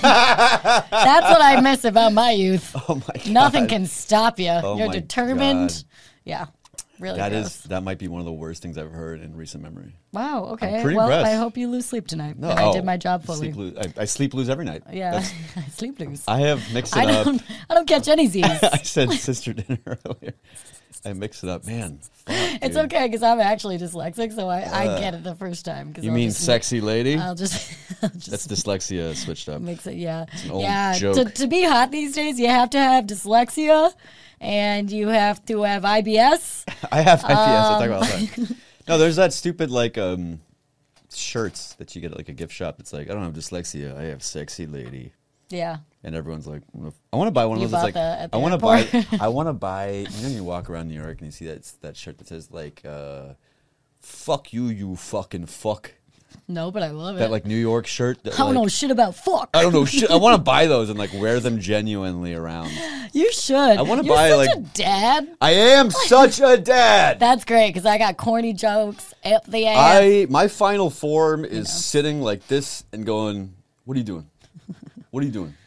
what I miss about my youth. Oh my god. Nothing can stop you. Oh You're my determined. God. Yeah. Really That gross. is that might be one of the worst things I've heard in recent memory. Wow. Okay. pretty Well, impressed. I hope you lose sleep tonight. No, and I oh, did my job fully. Sleep lose, I, I sleep lose every night. Yeah. That's- I sleep lose. I have mixed it I up. don't. I don't catch any Z's. I said sister dinner earlier. I mixed it up, man. Fuck, It's dude. okay because I'm actually dyslexic, so I, I get it the first time. Cause You I'll mean just, sexy lady? I'll just, I'll just That's dyslexia switched up. mix it. Yeah, an old yeah. To, joke. to be hot these days, you have to have dyslexia, and you have to have I B S. I have I P S. I talk Um, about that. No, there's that stupid like um shirts that you get at like a gift shop. It's like I don't have dyslexia. I have sexy lady. Yeah. And everyone's like, I want to buy one of You those. That's bought like, that at the I want to buy, airport? I want to buy. You know, when you walk around New York and you see that that shirt that says like, uh, "Fuck you, you fucking fuck." No, but I love it. That like New York shirt. That, I don't like, know shit about fuck. I don't know. Shit. I want to buy those and like wear them genuinely around. You should. I wanna You're buy, such like- a dad. I am such a dad. That's great because I got corny jokes up the ass. I my final form is sitting like this and going, "What are you doing? What are you doing?"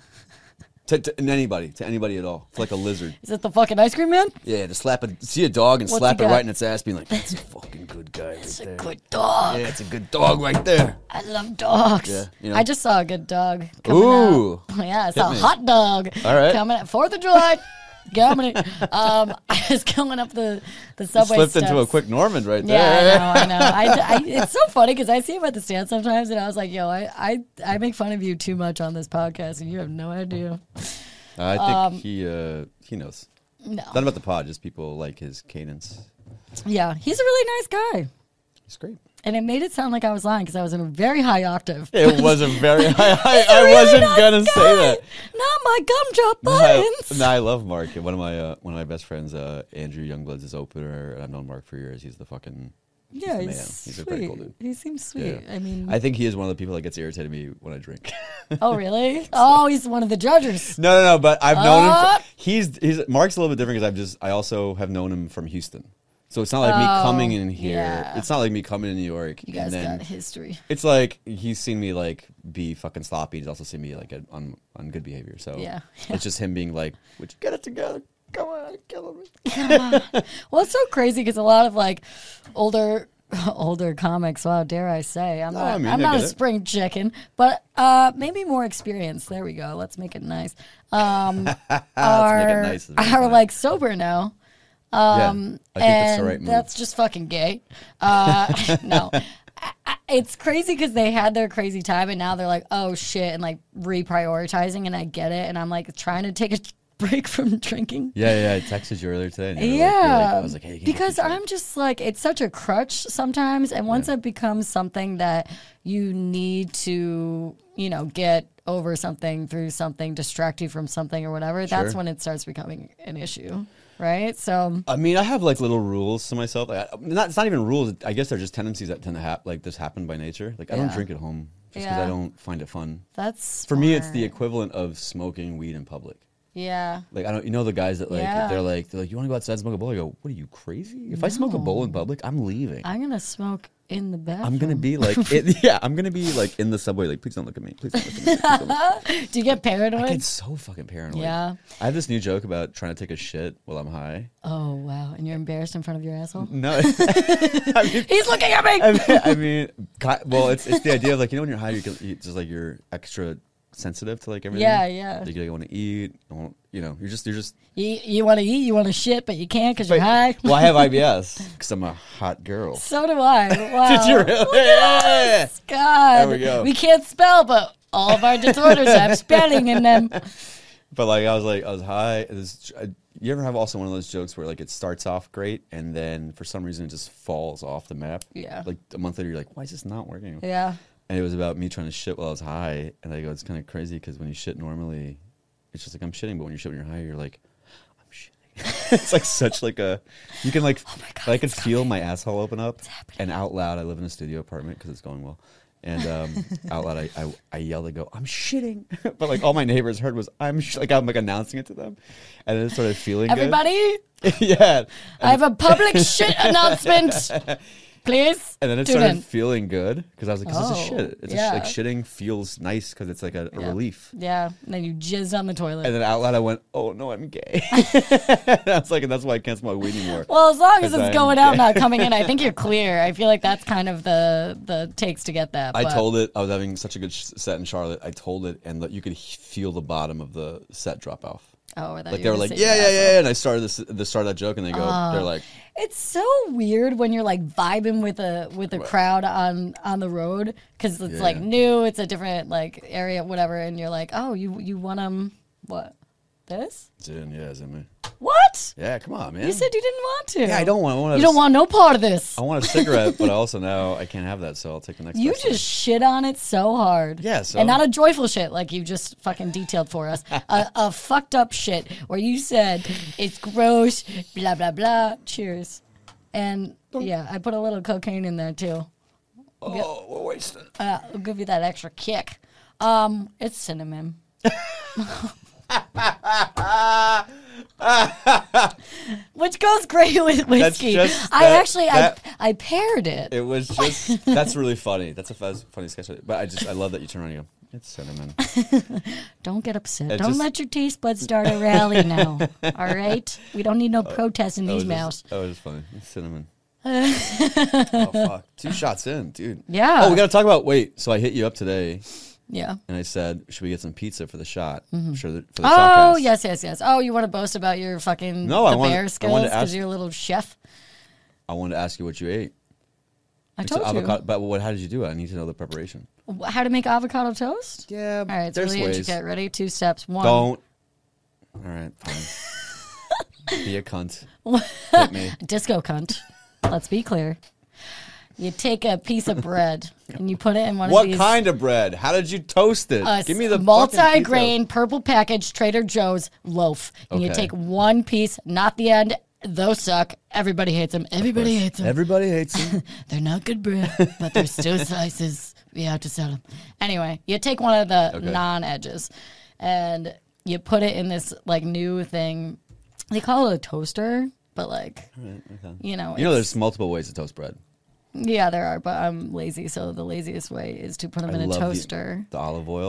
To, to and anybody, to anybody at all, it's like a lizard. Is it the fucking ice cream man? Yeah, to slap a see a dog and What's slap he it got? right in its ass, being like, "That's a fucking good guy right It's a there." good dog. Yeah, it's a good dog right there. I love dogs. Yeah, you know. I just saw a good dog. Coming Ooh. out. Yeah, it's a me. hot dog. All right. Coming at Fourth of July. Coming. Um, I was going up the the subway Slipped steps. into a quick Normand right there. Yeah, I know, I know. I, I, it's so funny because I see him at the stand sometimes, and I was like, "Yo, I, I, I make fun of you too much on this podcast, and you have no idea." I think Um, he uh, he knows. No. Not about the pod, just people like his cadence. Yeah, he's a really nice guy, He's great. and it made it sound like I was lying because I was in a very high octave. It was a very high. I, He's a I really wasn't nice gonna guy. say that. Not my gumdrop No, I, buttons. no, I love Mark. One of my uh, one of my best friends, uh, Andrew Youngblood's his opener, and I've known Mark for years. He's the fucking Yeah, the he's, man. He's a sweet. very cool dude. He seems sweet. Yeah. I mean, I think he is one of the people that gets irritated me when I drink. oh really? Oh, he's one of the judges. no, no, no. But I've known him. Uh, For, he's he's Mark's a little bit different because I've just I also have known him from Houston. So it's not like me Oh, coming in here. yeah. It's not like me coming to New York. You guys and then got history. it's like he's seen me like be fucking sloppy. He's also seen me like get on on good behavior. So Yeah. it's just him being like, "Would you get it together? Come on, killing me." Well, it's so crazy because a lot of like older older comics. Wow, dare I say? I'm No, not. I mean, I'm I not a get it. spring chicken, but uh, maybe more experience. There we go. Let's make it nice. Um, are nice. It's very are funny. like sober now. Um, yeah, I think and that's the right move. that's just fucking gay. Uh, no. I- I- It's crazy because they had their crazy time and now they're like, oh shit, and like reprioritizing, and I get it. And I'm like trying to take a break from drinking. Yeah, yeah. I texted you earlier today. And you were Yeah, like, you were like- I was like, hey, you can't because keep I'm just like, it's such a crutch sometimes, and once it becomes something that you need to, you know, get over something through something, distract you from something or whatever, that's Sure. when it starts becoming an issue, right? So I mean, I have like little rules to myself. Like, I- not, it's not even rules. I guess they're just tendencies that tend to happen. Like this happen by nature. Like I don't Yeah. drink at home just because Yeah. I don't find it fun. that's For me, it's the smart. equivalent of smoking weed in public. yeah. Like I don't, you know, the guys that like Yeah. they're like they're like, you want to go outside and smoke a bowl? I go, what are you crazy? If I smoke a bowl in public, I'm leaving. I'm gonna smoke in the bathroom. I'm gonna be like, it, yeah, I'm gonna be like in the subway. Like, please don't look at me. Please don't look at me. Please don't look. Do you get paranoid? I get so fucking paranoid. Yeah. I have this new joke about trying to take a shit while I'm high. Oh wow! And you're embarrassed in front of your asshole. No, I mean, He's looking at me. I mean, I mean, ki- well, it's it's the idea of like, you know, when you're high, you can, you just like you're extra sensitive to like everything. Yeah, yeah. Like you like, want to eat, you want- you know, you're just you're just. You you want to eat, you want to shit, but you can't because you're high. Well, I have I B S because I'm a hot girl. So do I. Wow. Did you really? Yeah. God. There we go. We can't spell, but all of our disorders have spelling in them. But like I was like I was high. It was, I, you ever have also one of those jokes where like it starts off great and then for some reason it just falls off the map? Yeah. Like a month later, you're like, why is this not working? Yeah. And it was about me trying to shit while I was high. And I go, it's kind of crazy because when you shit normally, it's just like I'm shitting. But when you shit when you're high, you're like, I'm shitting. It's like such like a, you can like, Oh my God, I can it's feel my asshole open up. happening. And out loud, I live in a studio apartment because it's going well. And um, out loud, I, I I yelled, I go, I'm shitting. But like all my neighbors heard was, I'm sh-, like I'm like announcing it to them. And then it started feeling good. Everybody, Yeah. I have a public shit announcement. Please. And then it tune started in. feeling good because I was like, this Oh, is shit. It's yeah. a, like shitting feels nice because it's like a, a Yeah. relief. Yeah. And then you jizzed on the toilet. And then out loud, I went, oh no, I'm gay. I was like, and that's why I can't smoke weed anymore. Well, as long as 'Cause it's I'm going out, gay. not coming in, I think you're clear. I feel like that's kind of the the takes to get that. I but- told it, I was having such a good sh- set in Charlotte. I told it, and that you could h- feel the bottom of the set drop off. Oh, I thought Like you they were gonna like, say yeah, your yeah, asshole. yeah. And I started this, the start of that joke, and they go, they're like, It's so weird when you're like vibing with a with a crowd on on the road because it's Yeah. like new, it's a different like area, whatever, and you're like, oh, you you want um what this? it's in, yeah, it's in me. What? Yeah, come on, man. You said you didn't want to. yeah, I don't want. I want You don't want no part of this. I want a cigarette, but also now I can't have that, so I'll take the next. You best thing. just shit on it so hard. Yeah, so- and not a joyful shit like you just fucking detailed for us. a, a fucked up shit where you said it's gross, blah blah blah. Cheers. And yeah, I put a little cocaine in there too. Oh, we're wasting. Uh, I'll give you that extra kick. Um, it's cinnamon. Which goes great with whiskey. just I that- actually that- I I paired it. It was just that's really funny. That's a fuzz, funny sketch. But I just I love that you turn around and you go, it's cinnamon. Don't get upset. It Don't just- let your taste buds start a rally now. All right? We don't need no protest in That these was mouths. just, that was funny. It's cinnamon. Oh fuck! Two shots in, dude. Yeah. Oh, we gotta talk about. Wait. So I hit you up today, Yeah. and I said, should we get some pizza for the shot? Sure. The, for the Oh, shotcast. yes, yes, yes. Oh, you want to boast about your fucking No, the I wanted- bear I skills wanted to because ask- you're a little chef? I wanted to ask you what you ate. I It's told avocado, But what? How did you do it? I need to know the preparation. you. How to make avocado toast? Yeah. All right, it's there's really ways. intricate. Ready? Two steps. One. Don't. All right. Fine. Be a cunt. Hit me. Disco cunt. Let's be clear. You take a piece of bread and you put it in one What of these. kind of bread? How did you toast it? a Give me the fucking multi-grain purple package Trader Joe's loaf, and you Okay. take one piece, not the end. Those suck. Everybody hates them. Everybody hates pizza. them. Everybody hates it. They're not good bread, but they're still slices. We have to sell them. Anyway, you take one of the Okay. non-edges, and you put it in this like new thing. They call it a toaster, but like Okay. you know, You know, it's- there's multiple ways to toast bread. yeah, there are. But I'm lazy, so the laziest way is to put them I in a love the- toaster. The, olive oil.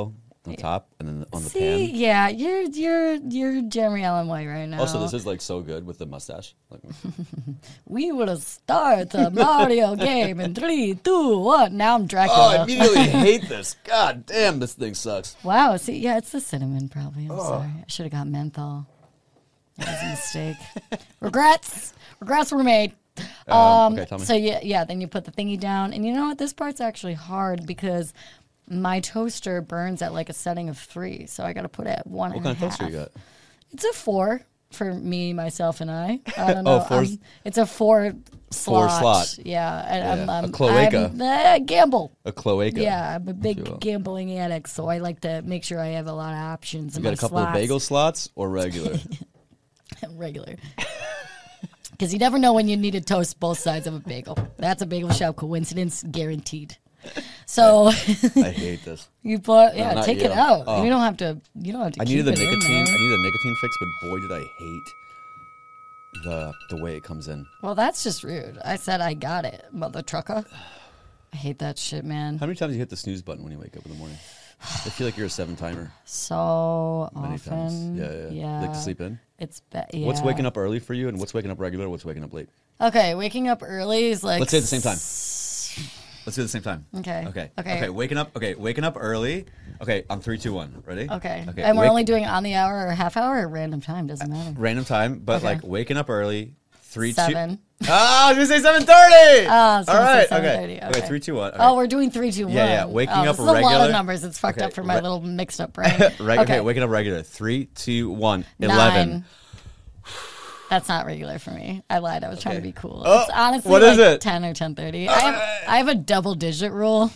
the top and then on the See, pan. yeah, you're you're you're Jeremy Allen White right now. Also, this is like so good with the mustache. Like, We will start the Mario game in three, two, one. Now I'm oh, Dracula. I immediately hate this. God damn, this thing sucks. Wow. See, yeah, it's the cinnamon probably. I'm Oh. sorry. I should have got menthol. That was a mistake. Regrets. Regrets were made. Um, Um, okay, tell me. So yeah, yeah. Then you put the thingy down, and you know what? This part's actually hard because my toaster burns at like a setting of three, so I got to put it at one What and kind a of toaster half. you got? It's a four for me, myself, and I. I don't know. Oh, four- I'm- it's a four Four slot. slot. Yeah, and I'm, Yeah, a I'm, cloaca. I'm, uh, gamble. A cloaca. Yeah, I'm a if you big will. gambling addict, so I like to make sure I have a lot of options. You in got my a couple slots. of bagel slots or regular? Regular. Because you never know when you need to toast both sides of a bagel. That's a bagel shop coincidence, guaranteed. So I hate this. you put, yeah, not take you. it out. Oh. You don't have to. You don't have to. I keep needed the it in nicotine. there. I needed a nicotine fix, but boy, did I hate the the way it comes in. Well, that's just rude. I said I got it, mother trucker. I hate that shit, man. How many times do you hit the snooze button when you wake up in the morning? I feel like you're a seven timer. So Many often. times. Yeah, yeah. yeah. Like to sleep in. It's be- yeah. What's waking up early for you, and what's waking up regular? What's waking up late? Okay, waking up early is like. Let's say at the same time. Let's do it at the same time. Okay. Okay. Okay. Okay. Waking up. Okay. Waking up early. Okay. On three, two, one. Ready? Okay. Okay. And we're wake- only doing it on the hour or half hour or random time. Doesn't matter. random time, but Okay. like waking up early. Three, Seven. two. Oh, I was gonna say seven thirty. Oh, I was All gonna say right. seven Okay. thirty, Okay. okay. Three, two, one. Okay. Oh, we're doing three, two, one. Yeah, yeah. Waking oh, up this is a lot regular- of numbers. It's fucked Okay, up for my re- little mixed up brain. Right. Okay. okay. Waking up regular. Three, two, one. Eleven. Nine. That's not regular for me. I lied. I was trying to be cool. Oh, it's honestly what like is it? ten or ten thirty. I have I have a double digit rule.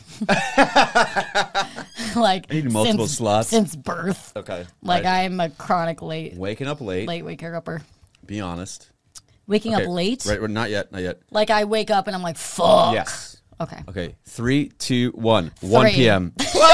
like I need multiple since, slots. since birth. Okay. Like Right. I'm a chronic late Waking up late. late waker upper. Be honest. Waking Okay, up late. Right. Right. Not yet. Not yet. Like I wake up and I'm like, fuck. Yes. Okay. Okay. Three, two, one. One Three. p.m.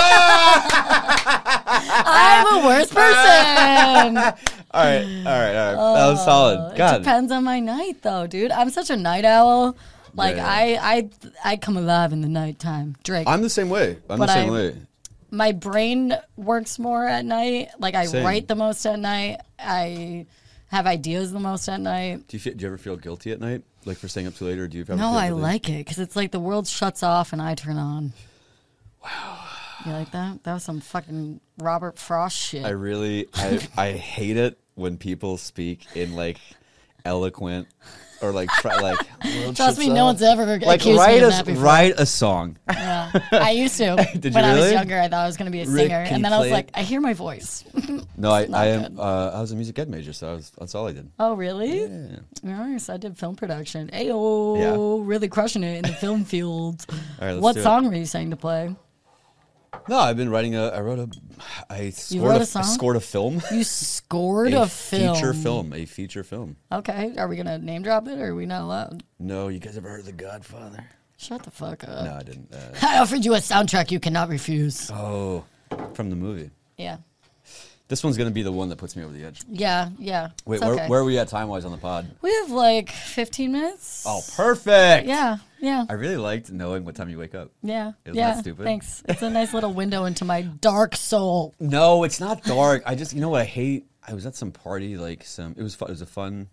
I'm a worse person. All right. All right. All right. that was solid. It God. depends on my night, though, dude. I'm such a night owl. Like Yeah. I, I, I come alive in the nighttime. Drake. I'm the same way. I'm But the same I- way. my brain works more at night. Like I Same. write the most at night. I have ideas the most at night. Do you, feel, do you ever feel guilty at night, like for staying up too late, or do you ever? No, feel I guilty? like it because it's like the world shuts off and I turn on. Wow. You like that? That was some fucking Robert Frost shit. I really, I, I hate it when people speak in like eloquent or like try like. world Trust shuts me, no off. one's ever like accused write me of a that before. write a song. Yeah. I used to. Did when you I was really? younger, I thought I was going to be a Rick, singer. can And you then I was play like, it? I hear my voice. No, I, not I am. good. Uh, I was a music ed major, so I was, that's all I did. Oh, really? Yeah. Nice. I did film production. Ayo, Yeah. really crushing it in the film field. All right, let's What do it. song were you saying to play? No, I've been writing a. I wrote a. I scored wrote a, a song? I scored a film. You scored a a, film. feature film. A feature film. Okay. Are we going to name drop it or are we not allowed? No, you guys ever heard of The Godfather? Shut the fuck up. No, I didn't. Uh, I offered you a soundtrack you cannot refuse. oh, from the movie. Yeah. This one's gonna be the one that puts me over the edge. Yeah, yeah. Wait, It's where, okay. where are we at time wise on the pod? We have like fifteen minutes. Oh, perfect. Yeah, yeah. I really liked knowing what time you wake up. Yeah, Isn't yeah. that stupid? Thanks. It's a nice little window into my dark soul. No, it's not dark. I just, you know what I hate? I was at some party, like some. It was fun. It was a fun.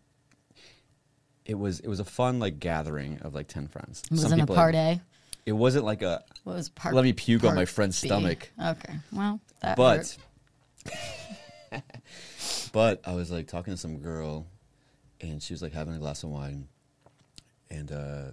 It was it was a fun like gathering of like ten friends. It was Some in a people part had- A. It wasn't like a. What was part? Let me puke on part my friend's B? stomach. Okay, well, that But. hurt. But I was like talking to some girl, and she was like having a glass of wine, and uh,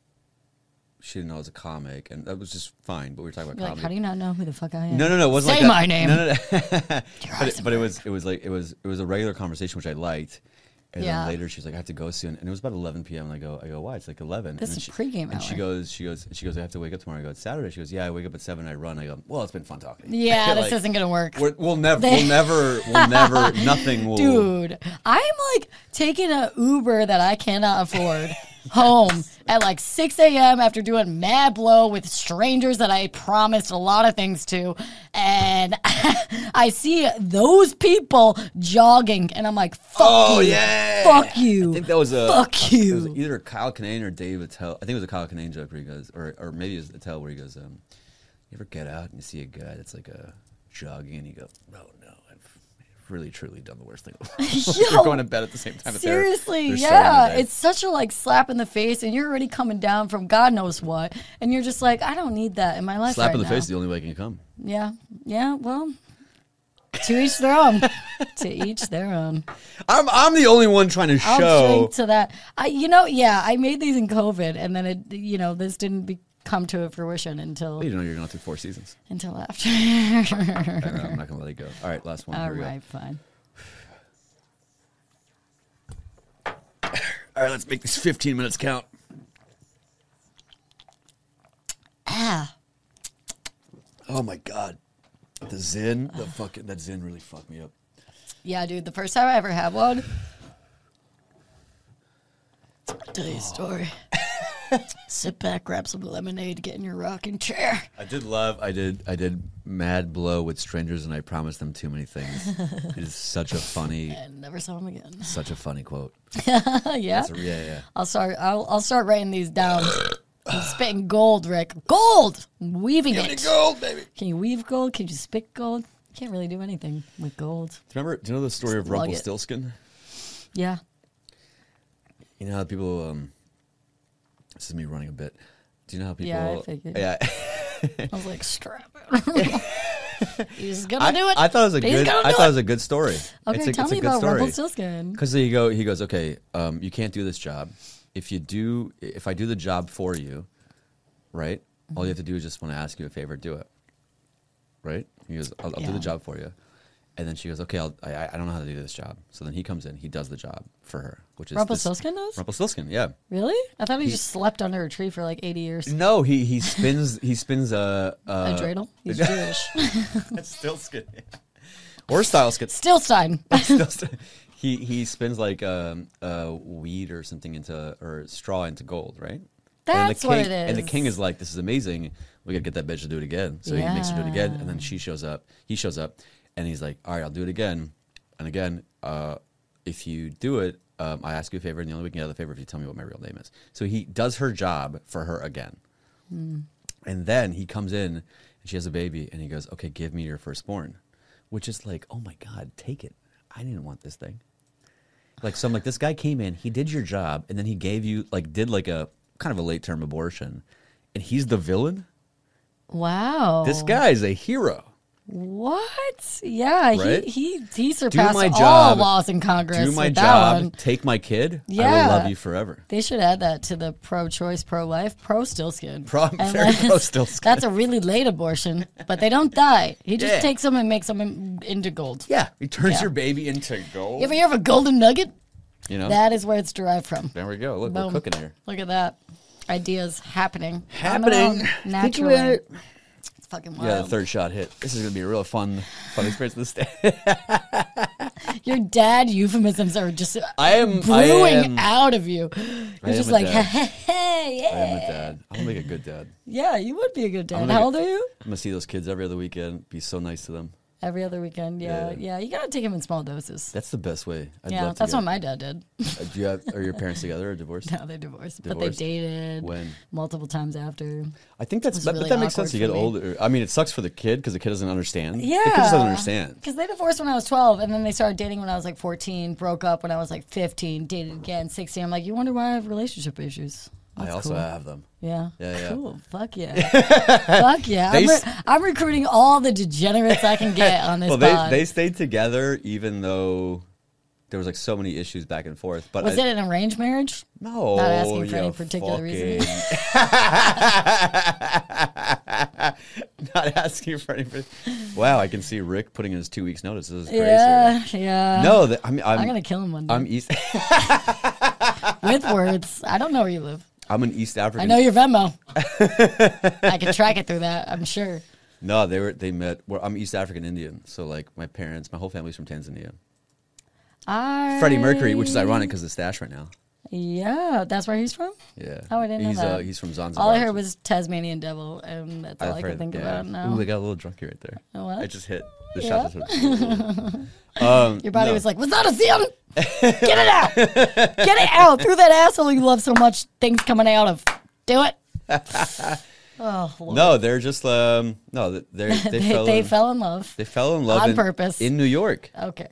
she didn't know I was a comic, and that was just fine. But we were talking about You're like, comedy. how do you not know who the fuck I am? No, no, no. It wasn't Say like my that. name. No, no, no. but eyes it, but it are was it was like it was it was a regular conversation which I liked. And Yeah. then later she was like, I have to go soon, and it was about eleven p.m. And I go, I go, why? It's like eleven. This and is she, pregame And she hour. goes, she goes, she goes. I have to wake up tomorrow. I go, it's Saturday. She goes, yeah, I wake up at seven. I run. I go, well, it's been fun talking. Yeah, Like, this isn't gonna work. We're, we'll never, we'll never, we'll never, nothing will. Dude, I'm like taking an Uber that I cannot afford home at like six a.m. after doing mad blow with strangers that I promised a lot of things to. And I see those people jogging and I'm like, fuck Oh you. yeah, Fuck you. I think that was a Fuck It was you. either Kyle Kinane or Dave Attell. I think it was a Kyle Kinane joke where he goes, or or maybe it was Attell where he goes, um, you ever get out and you see a guy that's like a jogging, and you go, "Oh no, I've really truly done the worst thing." Yo, You're going to bed at the same time. that they're- Seriously, they're starting yeah. their day. It's such a like slap in the face, and you're already coming down from God knows what, and you're just like, I don't need that in my life. slap right in the now. face is the only way I can come. Yeah, yeah. Well, to each their own. To each their own. I'm I'm the only one trying to I'll show. drink to that. I, you know, yeah. I made these in COVID, and then it, you know, this didn't be, come to fruition until You know you're going through four seasons. until after. I know, I'm not going to let it go. All right, last one. All Here we go. right, fine. All right, let's make these fifteen minutes count. Ah, Oh my god, the Zin, the fucking that Zin really fucked me up. yeah, dude. The first time I ever had one. I'll tell you a story. Sit back, grab some lemonade, get in your rocking chair. I did love. I did. I did mad blow with strangers, and I promised them too many things. It is such a funny, And never saw him again. such a funny quote. yeah. That's a- yeah, yeah. I'll start. I'll, I'll start writing these down. I'm spitting gold, Rick. Gold. I'm weaving Give me it. gold, baby. Can you weave gold? Can you spit gold? Can't really do anything with gold. Do you remember? Do you know the story of Just lug it. Rumpelstiltskin? Yeah. You know how people. Um, this is me running a bit. Do you know how people? Yeah, I figured. Yeah. I was like, strap it. He's gonna I, do it. I thought it was a He's good. gonna I do thought it it. was a good story. Okay, it's a, tell it's me a good about story. Rumpelstiltskin. Because he go, he goes, okay, um, you can't do this job. If you do, if I do the job for you, right? All you have to do is just want to ask you a favor, do it. Right? He goes, I'll, I'll do Yeah. the job for you. And then she goes, okay, I'll, I, I don't know how to do this job. So then he comes in, he does the job for her, which is this- Rumpelstiltskin does? Rumpelstiltskin, yeah. Really? I thought he, just slept under a tree for like eighty years. No, he he spins he spins a A a, dreidel? He's Jewish. Stiltskin, or style skin. Stillstein. he he spins like um, uh, weed or something into or straw into gold, right? That's and the king, what it is. And the king is like, "This is amazing. We gotta get that bitch to do it again." So he makes her do it again, and then she shows up. He shows up, and he's like, "All right, I'll do it again, and again. Uh, if you do it, um, I ask you a favor, and the only way we can get out of the favor if you tell me what my real name is." So he does her job for her again, Hmm. and then he comes in, and she has a baby, and he goes, "Okay, give me your firstborn," which is like, "Oh my god, take it. I didn't want this thing." Like, so I'm like, this guy came in, he did your job, and then he gave you, like, did like a kind of a late term abortion, and he's the villain? Wow. This guy is a hero. What? Yeah, Right? he he he surpassed my all job. laws in Congress. Do my with that job, one. take my kid, I Yeah. will love you forever. They should add that to the pro-choice, pro-life, pro-stillskin. Pro- And very then- pro-stillskin. That's a really late abortion, but they don't die. He just Yeah. takes them and makes them in- into gold. Yeah, he turns Yeah. your baby into gold. You ever hear of a golden nugget? You know, That is where it's derived from. there we go. Look, Boom. we're cooking here. Lock at that. Ideas happening. Happening. On their own, naturally. Think about it. It's fucking wild. Yeah, the third shot hit. This is gonna be a real fun, fun experience this day. Your dad euphemisms are just I am- I brewing am- out of you. I You're just am a like, dad. hey, hey, I am a yeah. dad. I'm gonna make a good dad. Yeah, you would be a good I'm dad. gonna How get- old are you? I'm gonna see those kids every other weekend. Be so nice to them. Every other weekend. Yeah, Yeah. yeah. You gotta take him in small doses. That's the best way. I'd yeah, love to that's get- what my dad did. Uh, do you have? Are your parents together or divorced? Now they're divorced, but Divorced? they dated When? multiple times after. I think that's was that, really but that makes sense. awkward You for get me. older. I mean, it sucks for the kid because the kid doesn't understand. Yeah, the kid just doesn't understand. Because they divorced when I was twelve, and then they started dating when I was like fourteen. Broke up when I was like fifteen. Dated again sixteen. I'm like, you wonder why I have relationship issues? I That's also cool. have them. Yeah. Yeah, yeah. Cool. Fuck yeah. Fuck yeah. They I'm, re- s- I'm recruiting all the degenerates I can get on this Well, they pod. they stayed together even though there was like so many issues back and forth. But Was I, it an arranged marriage? no, Not asking for you any particular reason. fucking- Not asking for any. Wow, I can see Rick putting in his two weeks notice. This is crazy. Yeah, yeah. No, that, I mean, I'm, I'm gonna kill him one day I'm East. with words. I don't know where you live. I'm an East African. I know your Venmo. I can track it through that. I'm sure. No, they were they met. Well, I'm East African Indian, so like my parents, my whole family's from Tanzania. I Freddie Mercury, which is ironic because the stash right now. Yeah, that's where he's from. Yeah. Oh, I didn't know he's, that. Uh, he's from Zanzibar. All I heard was Tasmanian Devil, and that's all I've I heard- could think yeah. about now. Ooh, I got a little drunky right there. Oh, what? I just hit the Yeah? shot. Just um, Your body no. was like, was that a sin? Get it out. Get it out. Through that asshole you love so much, things coming out of. Do it. Oh, Lord. No, they're just um no, they they, they, fell they in, fell in love. they fell in love on in, purpose. in New York. Okay.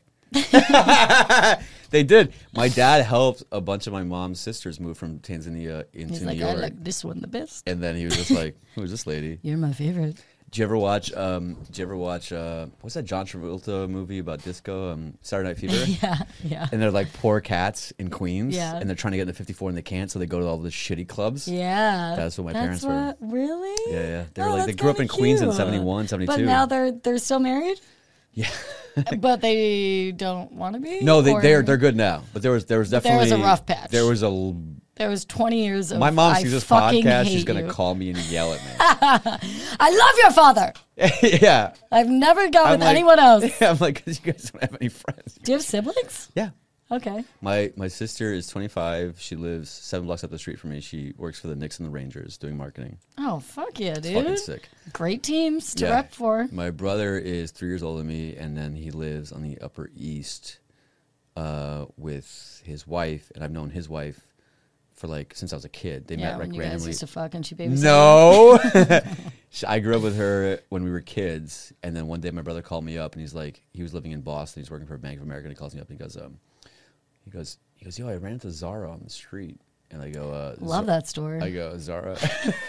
They did. My dad helped a bunch of my mom's sisters move from Tanzania into He's New like, York. I like this one the best. And then he was just like, "Who is this lady?" You're my favorite. Did you ever watch? Um, did you ever watch? Uh, what's that John Travolta movie about disco? Um, Saturday Night Fever. Yeah, yeah. And they're like poor cats in Queens. Yeah. And they're trying to get in the fifty-four and they can't, so they go to all the shitty clubs. Yeah. That's what my That's parents were. what, Really? Yeah, yeah. They were Oh, like they that's grew up in kinda Queens in cute. seventy-one, seventy-two. But now they're they're still married? Yeah. But they don't want to be? No, they Or they're they're good now. But there was there was there definitely was a rough patch. There was a l- There was twenty years of my mom I sees this fucking podcast. hate She's gonna you. call me and yell at me. I love your father. Yeah. I've never gone I'm with like- anyone else. I'm like, because you guys don't have any friends. Do you have siblings? Yeah. Okay. My my sister is twenty-five. She lives seven blocks up the street from me. She works for the Knicks and the Rangers doing marketing. Oh, fuck yeah, It's fucking dude. sick. Great teams to Yeah. rep for. My brother is three years older than me, and then he lives on the Upper East uh, with his wife, and I've known his wife for like since I was a kid. They Yeah, met when like you guys randomly. used to fuck and she babysat. No, She- I grew up with her when we were kids, and then one day my brother called me up, and he's like, he was living in Boston. He's working for Bank of America, and he calls me up, and he goes, um, he goes, he goes, yo, I ran into Zara on the street, and I go, uh, Love "Za-" that story. I go, Zara.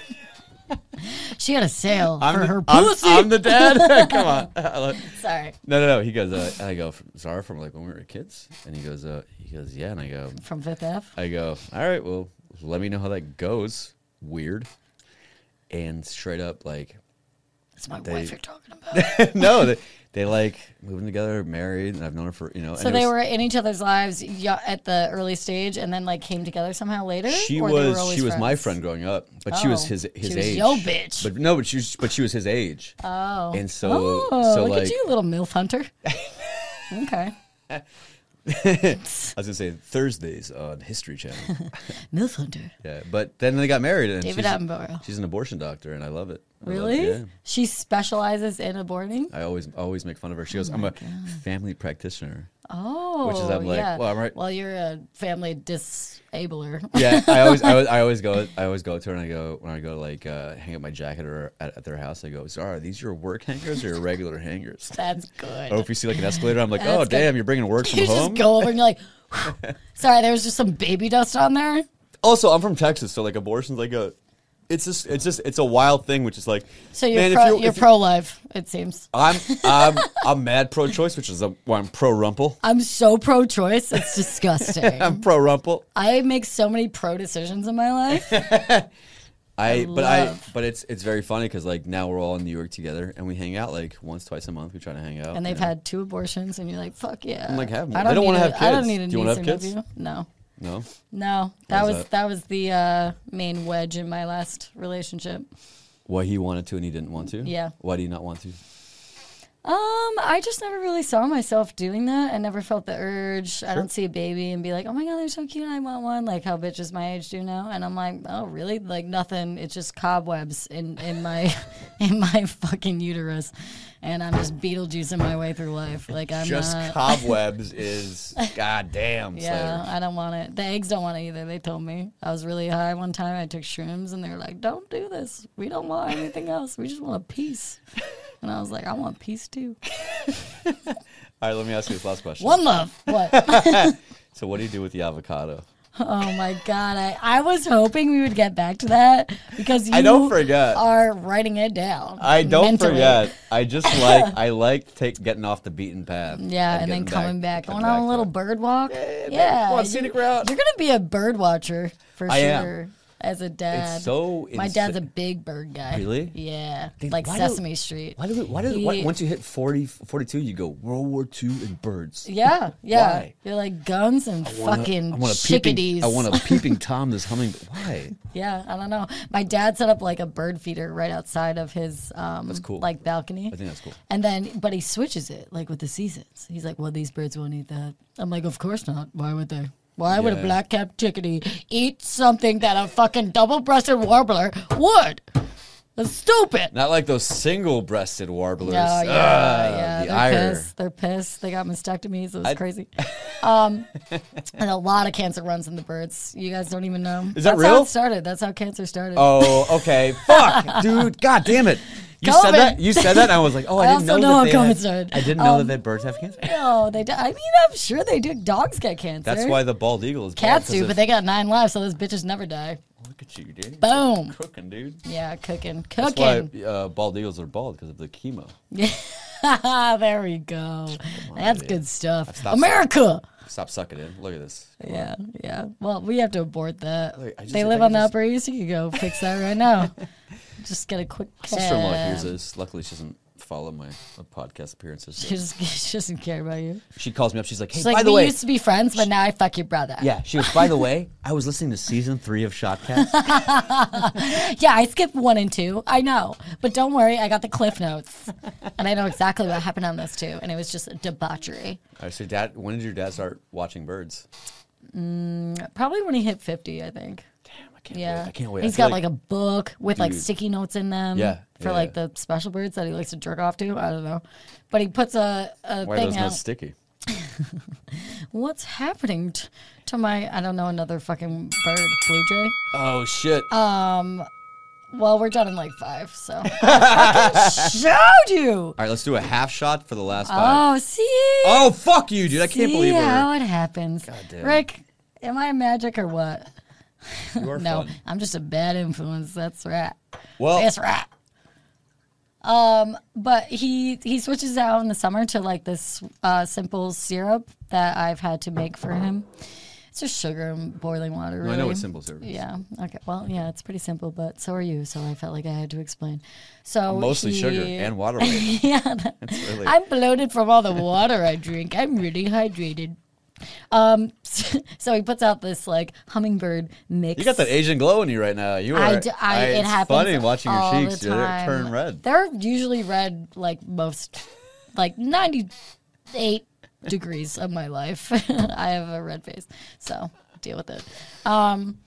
She had a sale I'm for the, her I'm- pussy. I'm, the dad. Come on. Sorry. No, no, no. He goes, uh, and I go, Zara from like when we were kids, and he goes, uh, he goes, yeah, and I go, From Fifth Ave. I go, all right, well, let me know how that goes. Weird. And straight up, like, That's my They- wife you're talking about. no, they, they like moving together, married, and I've known her for, you know. So and it they was- were in each other's lives y- at the early stage, and then like came together somehow later. She or they were was always she was my friends? friend growing up, but she was Oh, his his she was age. yo bitch. But no, but she was, but she was his age. Oh. And so oh, so look like at you, little MILF hunter. Okay. I was gonna say Thursdays on History Channel. MILF hunter. Yeah, but then they got married, and David she's, Attenborough. she's an abortion doctor, and I love it. I love it, Really? yeah. She specializes in aborting? I always always make fun of her. She goes, "I'm a family practitioner." Oh. Which is, I'm like, yeah. well, I'm right- Well, you're a family disabler. Yeah, I always, I always, I always go, I always go to her, and I go when I go like uh, hang up my jacket or at, at their house. I go, "Zara, are these your work hangers or your regular hangers?" That's good. Or if you see like an escalator, I'm like, That's "Oh, good. damn, you're bringing work from You home." just go over and you're like, sorry, there was just some baby dust on there. Also, I'm from Texas, so like abortion's like a, it's just, it's just, it's a wild thing, which is like, So you're man, if pro, you're- you're if you- pro-life, it seems. I'm, I'm, I'm mad pro-choice, which is a, why I'm pro-rumple. I'm so pro-choice, it's disgusting. I'm pro-rumple. I make so many pro decisions in my life. I, but I, love. but it's, it's very funny because like now we're all in New York together and we hang out like once, twice a month. We try to hang out, And they've you know? had two abortions, and you're like, fuck yeah. I'm like, have more. I They don't need wanna a- have I don't kids. need a Do you wanna niece have or kids? nephew. No. no. No. That Why's was that? that was the uh, main wedge in my last relationship. Why he wanted to and he didn't want to? Yeah. Why do you not want to? Um, I just never really saw myself doing that. I never felt the urge. I don't see a baby and be like, oh my God, they're so cute. I want one. Like how bitches my age do now. And I'm like, oh, really? Like nothing. It's just cobwebs in, in my in my fucking uterus. And I'm just Beetlejuicing my way through life. Like I'm Just not. cobwebs is goddamn. Yeah, Slater. I don't want it. The eggs don't want it either. They told me. I was really high one time. I took shrooms and they were like, don't do this. We don't want anything else. We just want a piece. And I was like, I want peace too. All right, let me ask you this last question. One love. What? So, what do you do with the avocado? Oh my God. I, I was hoping we would get back to that because you I don't forget. are writing it down. I don't mentally. forget. I just like I like take getting off the beaten path. Yeah, and then getting coming back, getting going on back a to little it. bird walk. Yeah, Yeah, come on, you- scenic route. You're gonna be a bird watcher for I am. sure. As a dad, It's so my insa- dad's a big bird guy. Really? Yeah, They- like why do- Sesame Street. Why do we, why do He- why, once you hit forty, forty-two, you go World War Two and birds? Yeah, yeah. Why? You're like guns and I wanna- fucking I want a chickadees. peeping, I want a peeping Tom. This humming. Why? Yeah, I don't know. My dad set up like a bird feeder right outside of his um That's cool. like balcony. I think that's cool. And then, but he switches it like with the seasons. He's like, "Well, these birds won't eat that." I'm like, "Of course not. Why would they? Why would a Yeah. black-capped chickadee eat something that a fucking double-breasted warbler would?" That's stupid. Not like those single-breasted warblers. No, yeah, Ugh, yeah. the They're ire. pissed. They're pissed. They got mastectomies. It was I- crazy. Um, and a lot of cancer runs in the birds. You guys don't even know. Is that That's how real? it started. That's how cancer started. Oh, okay. Fuck, dude. God damn it. You COVID. said that. You said that. And I was like, oh, I, I didn't also know, know that how they COVID had, started. I didn't know Um, that birds have cancer. No, they do. I mean, I'm sure they do. Dogs get cancer. That's why the bald eagle is bald, Cats 'cause do, of- but they got nine lives, so those bitches never die. Look at you, dude. Boom. Cooking, dude. Yeah, cooking, That's cooking. why uh, bald eagles are bald because of the chemo. Yeah, there we go. That's dude. good stuff. stopped America. Stop sucking in. Look at this. Come Yeah, yeah. Well, we have to abort that. Look, I just- they if live I on could the just- Upper East. You can go fix that right now. Just get a quick My sister-in-law hears cab. this. Luckily, she doesn't follow my uh, podcast appearances. She so just, she doesn't care about you. She calls me up. She's like, "Hey, She's by like, the we way, used to be friends, but now I fuck your brother. yeah." She goes, "By the way, I was listening to season three of Shotcast." Yeah, I skipped one and two. I know. But don't worry, I got the cliff notes. And I know exactly what happened on this too. And it was just debauchery. All right, so dad, when did your dad start watching birds? Probably when he hit fifty, I think. Damn, I can't Yeah. wait. I can't wait. He's I feel got like, a book with like Dude. sticky notes in them. Yeah, For yeah, like yeah. the special birds that he likes to jerk off to. I don't know. But he puts a, a Why are thing those out. not sticky? What's happening t- to my, I don't know, another fucking bird, blue jay? Oh shit! Uh, Well, we're done in like five, so. I fucking showed you. All right, let's do a half shot for the last five. Oh, see? Oh fuck you, dude! I can't See believe how we're. it happens. damn. Rick, am I magic or what? You are No, fun. I'm just a bad influence. That's right. Well, That's right. Um, but he he switches out in the summer to like this uh, simple syrup that I've had to make for him. It's just sugar and boiling water. No, Really. I know what simple syrup is. Yeah. Okay. Well, yeah, it's pretty simple, but so are you. So I felt like I had to explain. So Mostly he- sugar and water. weight. yeah. that- It's really. I'm bloated from all the water I drink. I'm really hydrated. Um, so he puts out this like hummingbird mix. You got that Asian glow in you right now. You are. I, d- I, it it's happens funny watching your all cheeks. the They time. turn red. They're usually red, like most, like ninety-eight degrees of my life. I have a red face, so deal with it. Um,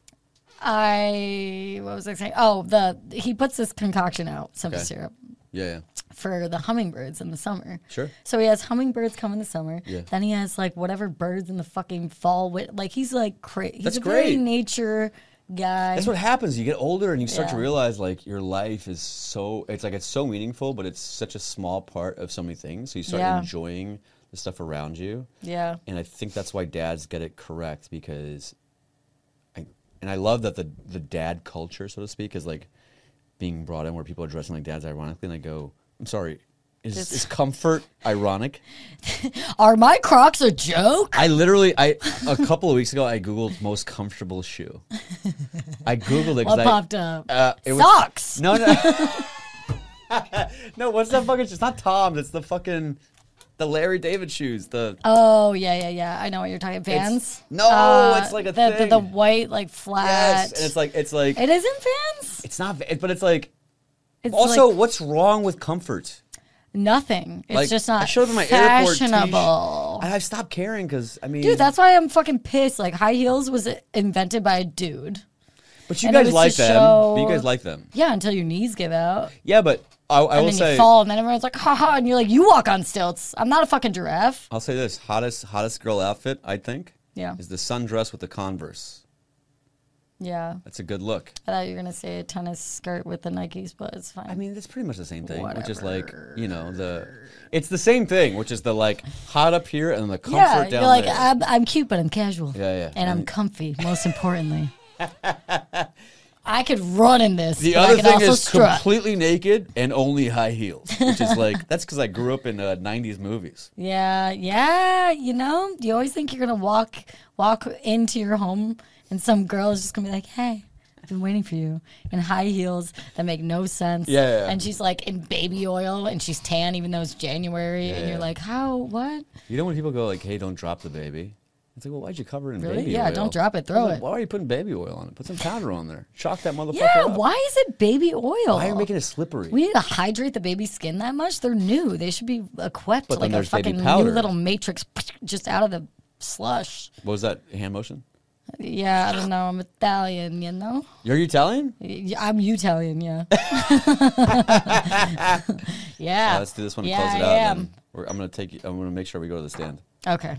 I what was I saying? Oh, the he puts this concoction out, simple Okay. syrup, Yeah, yeah. for the hummingbirds in the summer. Sure. So he has hummingbirds come in the summer. Yeah. Then he has like whatever birds in the fucking fall. With like he's like crazy. He's That's a very great. nature guy. That's what happens. You get older and you start to Yeah. realize like your life is so. It's like it's so meaningful, but it's such a small part of so many things. So you start Yeah. enjoying the stuff around you. Yeah. And I think that's why dads get it correct because, I, and I love that the the dad culture, so to speak, is like being brought in where people are dressing like dads ironically, and I go, I'm sorry, is This- is comfort ironic? Are my Crocs a joke? I literally, I a couple of weeks ago, I googled most comfortable shoe. I googled it What because I popped up? uh, it was, Socks. no, no, no. What's that fucking? It's not Tom's. It's the fucking the Larry David shoes. The Oh yeah, yeah, yeah. I know what you're talking. Vans. no, it's like a the, the the thing. white like flat. yes, and it's like it's like it isn't Vans. it's not, va- but it's like It's also like what's wrong with comfort? nothing. It's Like, just I not showed them my airport t-shirt. fashionable. I, I've stopped caring because I mean, Dude, that's why I'm fucking pissed. Like high heels was invented by a dude. but you and it guys was like to them. show- But you guys like them. Yeah, until your knees give out. Yeah, but I, I And will then say you fall, and then everyone's like, haha, and you're like, you walk on stilts. I'm not a fucking giraffe. I'll say this: hottest hottest girl outfit I think Yeah. is the sundress with the Converse. Yeah. That's a good look. I thought you were going to say a tennis skirt with the Nikes, but it's fine. I mean, it's pretty much the same thing, which is like, you know, the it's the same thing, which is the like hot up here and the comfort yeah, down you're like, there. I'm, I'm cute, but I'm casual. Yeah, yeah. And I'm And- comfy, most importantly. I could run in this, The but I other could thing also is strut. completely naked and only high heels, which is like that's because I grew up in uh, nineties movies. Yeah, yeah. You know, you always think you're gonna walk walk into your home and some girl is just gonna be like, "Hey, I've been waiting for you," in high heels that make no sense. Yeah, yeah, yeah. And she's like in baby oil and she's tan even though it's January, and yeah. you're like, "How? What? You know when people go like, "Hey, don't drop the baby." It's like, well, why'd you cover it in Really? baby Yeah, oil? don't drop it, throw Like, it. Why are you putting baby oil on it? Put some powder on there. Chalk that motherfucker Yeah. up. Why is it baby oil? Why are you making it slippery? We need to hydrate the baby's skin that much. They're new. They should be equipped But then like a there's baby fucking powder. new little matrix just out of the slush. What was that hand motion? Yeah, I don't know. I'm Italian, you know? You're Italian? Y- I'm Italian, yeah. yeah. Uh, let's do this one and yeah, close it I out. am. and then We're, I'm gonna take you. I'm gonna make sure we go to the stand. Okay.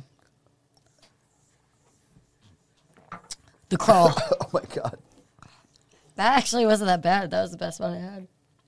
The crawl. Oh my god. That actually wasn't that bad. That was the best one I had.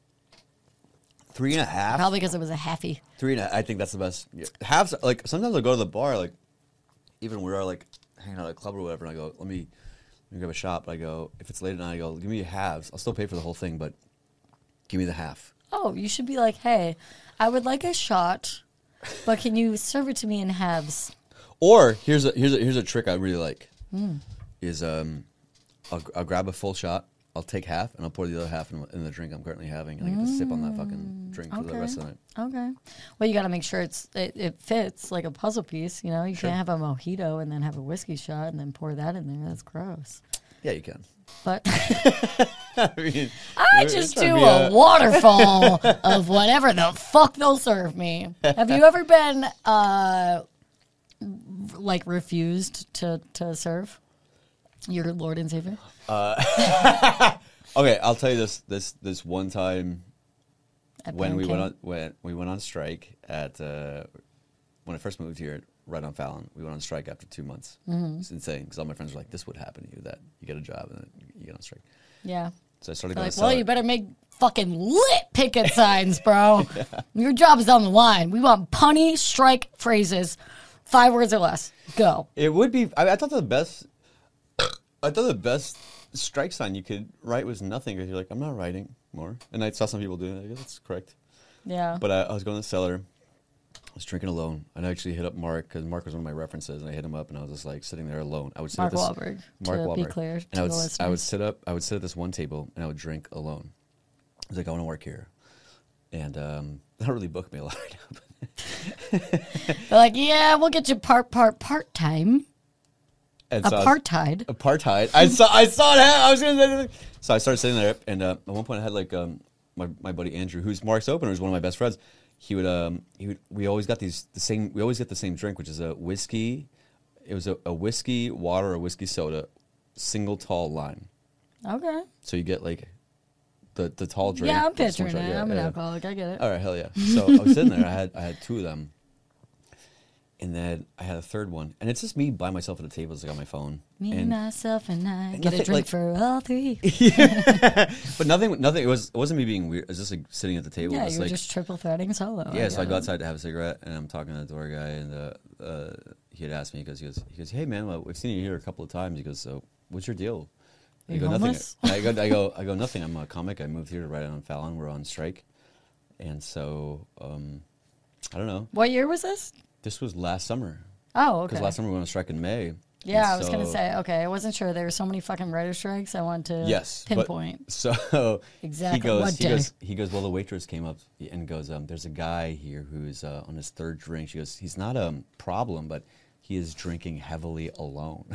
Three and a half. Probably because it was a halfy. Three and a, I think that's the best. Yeah. Halves, like sometimes I go to the bar, like even we're like hanging out at a club or whatever, and I go, let me, let me grab a shot. But I go, if it's late at night, I go, give me halves. I'll still pay for the whole thing, but give me the half. Oh, you should be like, hey, I would like a shot, but can you serve it to me in halves? Or here's a here's a here's a trick I really like. Mm. Is um, I'll, I'll grab a full shot. I'll take half and I'll pour the other half in, in the drink I'm currently having, and I get to sip on that fucking drink for Okay. the rest of the night. Okay. Well, you got to make sure it's it, it fits like a puzzle piece. You know, you Sure. can't have a mojito and then have a whiskey shot and then pour that in there. That's gross. Yeah, you can. But I mean, I we're just trying do to be a waterfall of whatever the fuck they'll serve me. Have you ever been uh, like refused to to serve your Lord and Savior? Okay, I'll tell you this this this one time At when Band we King? went on when we went on strike at uh, when I first moved here, right on Fallon. We went on strike after two months. Mm-hmm. It's insane because all my friends were like, "This would happen to you that you get a job and then you get on strike." Yeah. So I started They're going. like, to well, Cellar. you better make fucking lit picket signs, bro. Your job is on the line. We want punny strike phrases, five words or less. Go. It would be. I, I thought the best. I thought the best strike sign you could write was nothing because you're like, I'm not writing more. And I saw some people doing it. I go, that's correct. Yeah. But I, I was going to the cellar. I was drinking alone. And I actually hit up Mark because Mark was one of my references. And I hit him up and I was just like sitting there alone. I would sit Mark at this, Wahlberg, Mark to be Wahlberg. clear And to I would, the s- I would listeners. sit up. I would sit at this one table and I would drink alone. I was like, I want to work here. And um, that really booked me a lot. They're like, yeah, we'll get you part, part, part time. And so I was- Apartheid. Apartheid. I saw. I saw it. I was gonna. Say so I started sitting there, and uh, at one point I had like um, my my buddy Andrew, who's Mark's opener, who's one of my best friends. He would um he would. We always got these the same. We always get the same drink, which is a whiskey. It was a, a whiskey water, a whiskey soda, single tall lime. Okay. So you get like the the tall drink. Yeah, I'm with the small picturing shot. it. Yeah, I'm an yeah. alcoholic. I get it. All right, hell yeah. So I was sitting there. I had I had two of them, and then I had a third one, and it's just me by myself at a table, like on my phone. Me, and myself, and I and get a nothing, drink like- for all three. But nothing, nothing. It was. It wasn't me being weird. It was just like sitting at the table. Yeah, just you were like, just triple threading solo. yeah. So I get go it. outside to have a cigarette, and I'm talking to the door guy, and uh, uh, he had asked me because he goes, he goes, hey man, well, we've seen you here a couple of times. He goes, so what's your deal? I You go homeless? nothing. I go, I go, I go nothing. I'm a comic. I moved here to write on Fallon. We're on strike, and so um, I don't know. What year was this? This was last summer Oh, because okay. last summer we went on strike in May. Yeah, And I was gonna so- say. Okay, I wasn't sure. There were so many fucking writer strikes. I wanted to Yes, but- pinpoint. So Exactly, he goes, what he day? goes, he goes. Well, the waitress came up and goes, um, "There's a guy here who's uh, on his third drink." She goes, "He's not a problem, but he is drinking heavily alone."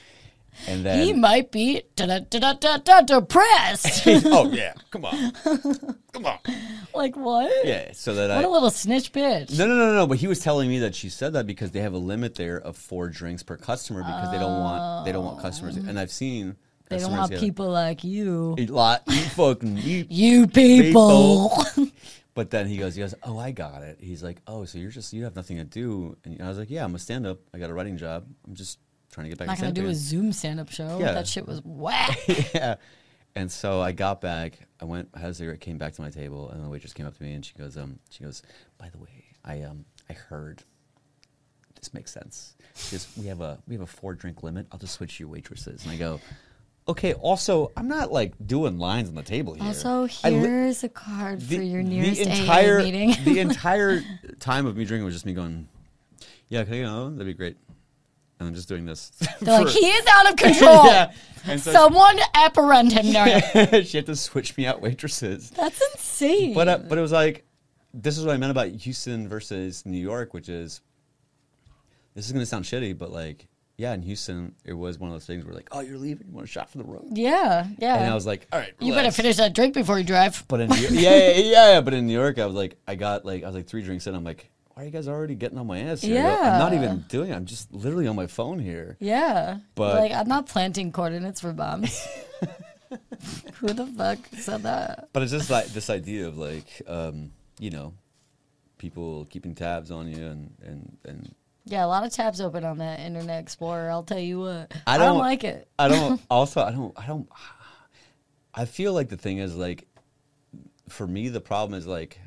And then, He might be da-da-da-da-da depressed. oh yeah, come on, come on, Like what? yeah. So that What I a little snitch bitch. no no no no. But he was telling me that she said that because they have a limit there of four drinks per customer because they don't want they don't want customers. And I've seen They don't customers want get people like you. a lot. You fucking you You people. But then he goes, he goes, oh, I got it. He's like, oh, so you're just, you have nothing to do. And I was like, yeah, I'm a stand-up. I got a writing job. I'm just trying to get back Not to gonna stand-up do a again." Zoom stand-up show. Yeah. That shit was whack. Yeah. And so I got back. I went, had a cigarette, came back to my table, and the waitress came up to me, and she goes, um, she goes, by the way, I um, I heard. This makes sense. She goes, we have a we have a four drink limit. I'll just switch your waitresses. And I go, okay. Also, I'm not like doing lines on the table here. Also, I li- here's a card for your nearest the A A entire meeting. the entire time of me drinking was just me going, yeah, can I get another one? That'd be great. And I'm just doing this. They're like, for- he is out of control. yeah. And so Someone apprehend him now. she had to switch me out waitresses. That's insane. But uh, but it was like, this is what I meant about Houston versus New York, which is, this is gonna sound shitty, but like, yeah, in Houston, it was one of those things where like, oh, you're leaving, you want a shot for the road? yeah, yeah. And I was like, all right, you better relax. finish that drink before you drive. But in New York, yeah, yeah, yeah, yeah. But in New York, I was like, I got like, I was like three drinks in. I'm like, why are you guys already getting on my ass here? Yeah. I go, I'm not even doing it. I'm just literally on my phone here. Yeah. But- like, I'm not planting coordinates for bombs. Who the fuck said that? But it's just like this idea of like, um, you know, people keeping tabs on you and, and, and Yeah, a lot of tabs open on that Internet Explorer. I'll tell you what. I I don't, don't- like it. I don't, also, I don't, I don't, I feel like the thing is like, for me, the problem is like,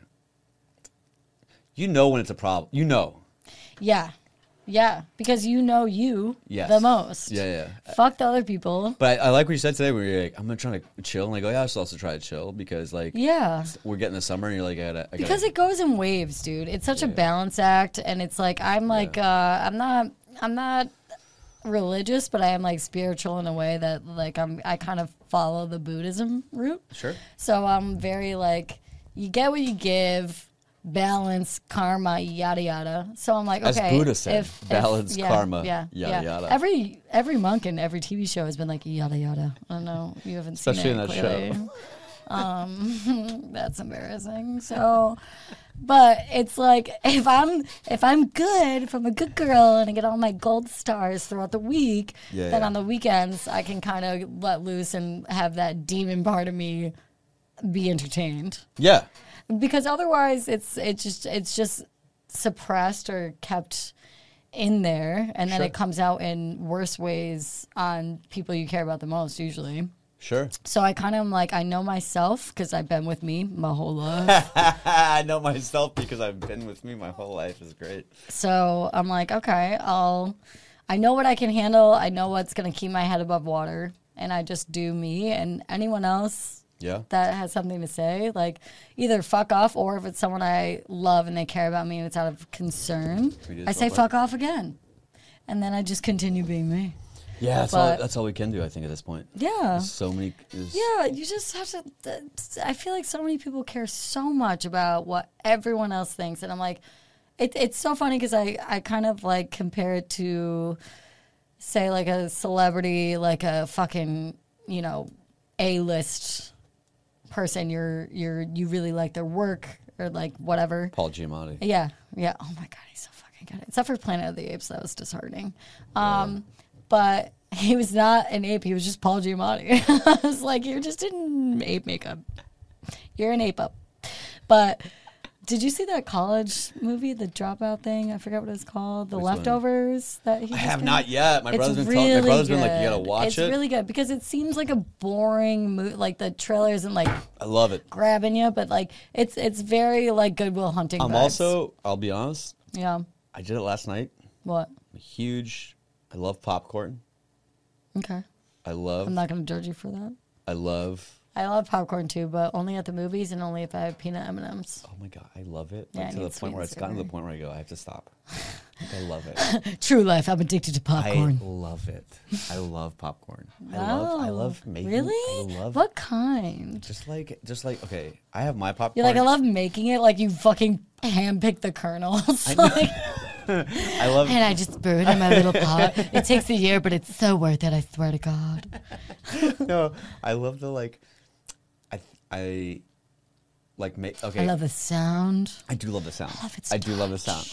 you know when it's a problem. You know. Yeah. Yeah. Because you know you Yes. the most. Yeah, yeah. Fuck the other people. But I, I like what you said today where you're like, I'm going to try to chill. And I go, yeah, I should also try to chill because like, Yeah. we're getting the summer and you're like, I gotta, I gotta. Because it goes in waves, dude. It's such a balance act, and it's like I'm like uh, I'm not I'm not religious, but I am like spiritual in a way that like I'm I kind of follow the Buddhism route. Sure. So I'm very like you get what you give, balance, karma, yada yada. So I'm like, As okay, Buddha said, balance, yeah, karma, yeah, yada, yeah. yada. Every every monk in every T V show has been like yada yada. I don't know, you haven't Especially seen it in that clearly. show. Um, that's embarrassing. So, but it's like if I'm if I'm good, if I'm a good girl and I get all my gold stars throughout the week, Yeah, then yeah. on the weekends I can kind of let loose and have that demon part of me be entertained. Yeah. Because otherwise, it's it's just it's just suppressed or kept in there, and then Sure. it comes out in worse ways on people you care about the most, usually. Sure. So I kind of am like, I know myself because I've been with me my whole life. I know myself because I've been with me my whole life. Is great. So I'm like, okay, I'll, I know what I can handle. I know what's going to keep my head above water. And I just do me, and anyone else Yeah. that has something to say, like either fuck off, or if it's someone I love and they care about me and it's out of concern, We did I say fuck fuck off again. And then I just continue being me. Yeah. That's all. But- That's all we can do. I think at this point. Yeah. There's so many. there's- Yeah, you just have to. th- I feel like so many people care so much about what everyone else thinks, and I'm like, it, it's so funny because I, I kind of like compare it to, say, like a celebrity, like a fucking, you know, A-list person. You're you're you really like their work or like whatever. Paul Giamatti. Yeah, yeah. Oh my god, he's so fucking good. Except for Planet of the Apes, that was disheartening. Um, but he was not an ape. He was just Paul Giamatti. I was like, you're just in ape makeup. You're an ape up. But did you see that college movie, the Dropout thing? I forgot what it's called. The Which one? Leftovers. That he I just have came not out? yet. My It's brother's been really telling. My brother's been like, you gotta good. watch it's it. It's really good because it seems like a boring movie. Like the trailer isn't like I love it. grabbing you, but like it's it's very like Goodwill Hunting. I'm vibes. also. I'll be honest. yeah. I did it last night. What? I'm a huge. I love popcorn. Okay. I love. I'm not going to judge you for that. I love. I love popcorn too, but only at the movies and only if I have peanut M and M's. Oh my god, I love it. Yeah, Like, I to the need point where sweet it's gotten to the savory. point where I go, I have to stop. Like, I love it. True life. I'm addicted to popcorn. I love it. I love popcorn. I love. I Oh, love making. Really? I love. What kind? Just like, just like, okay, I have my popcorn. You're like, I love making it. Like you fucking handpick the kernels. like, I love. and I just brew it in my little pot. It takes a year, but it's so worth it. I swear to God. no, I love the like. I I like make. Okay, I love the sound. I do love the sound. love its I do love the sound.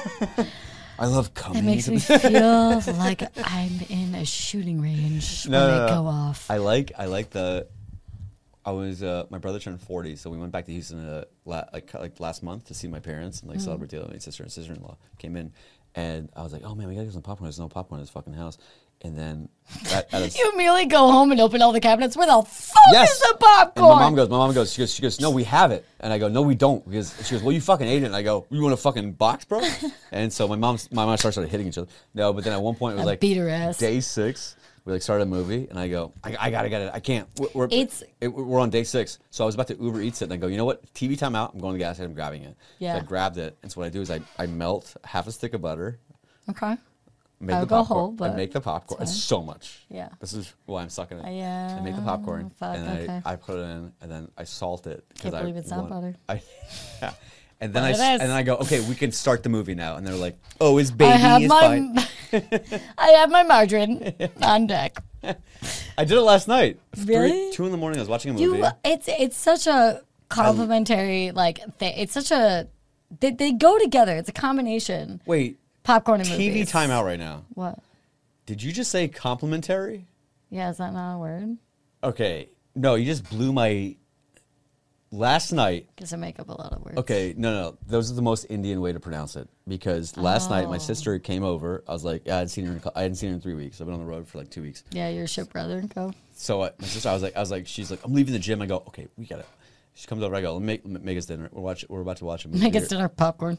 I love coming. It makes me feel like I'm in a shooting range No, when no, they no. go off. I like. I like the. I was. Uh, my brother turned forty, so we went back to Houston uh, la- like like last month to see my parents and like Mm. celebrate together. My sister and sister-in-law came in, and I was like, "Oh man, we gotta get some popcorn. There's no popcorn in this fucking house." And then at, at a, You immediately go home and open all the cabinets. Where the fuck Yes. is the popcorn? And my mom goes, my mom goes, she goes, she goes, no, we have it. And I go, no, we don't. Because she goes, well, you fucking ate it. And I go, you want a fucking box, bro? And so my mom, my mom started hitting each other. No, but then at one point it was I like beat her ass. day six. We like started a movie, and I go, I, I gotta get it. I can't. We're, we're, It's- it, we're on day six. So I was about to Uber Eats it, and I go, you know what? T V time out. I'm going to the gas station. I'm grabbing it. Yeah. So I grabbed it, and so what I do is I, I melt half a stick of butter. Okay. Make I the would go popcorn. whole, but I make the popcorn. it's It's so much. Yeah. This is why I'm sucking it. Yeah, I make the popcorn fuck, and okay. I, I put it in and then I salt it. 'cause Can't I believe it's not want- butter. I, yeah. And then But I it s- is. and then I go, okay, we can start the movie now. And they're like, oh, his baby I have is my fine. I have my margarine on deck. I did it last night. Really? Three, two in the morning. I was watching a movie. You, it's it's such a complimentary like thing. It's such a They, they go together. It's a combination. Wait, Popcorn and T V movies. timeout right now. What? Did you just say complimentary? Yeah, is that not a word? Okay. No, you just blew my. Last night. Because I make up a lot of words. Okay, no, no, those are the most Indian way to pronounce it. Because last night my Oh. sister came over. I was like, yeah, I hadn't seen her. In, a cou- I hadn't seen her in three weeks. I've been on the road for like two weeks. Yeah, your ship brother. Go. So I, my sister, I was like, I was like, she's like, I'm leaving the gym. I go, okay, we got it. She comes over. I go, make make us dinner. We're watch. We're about to watch a movie. Make us dinner popcorn.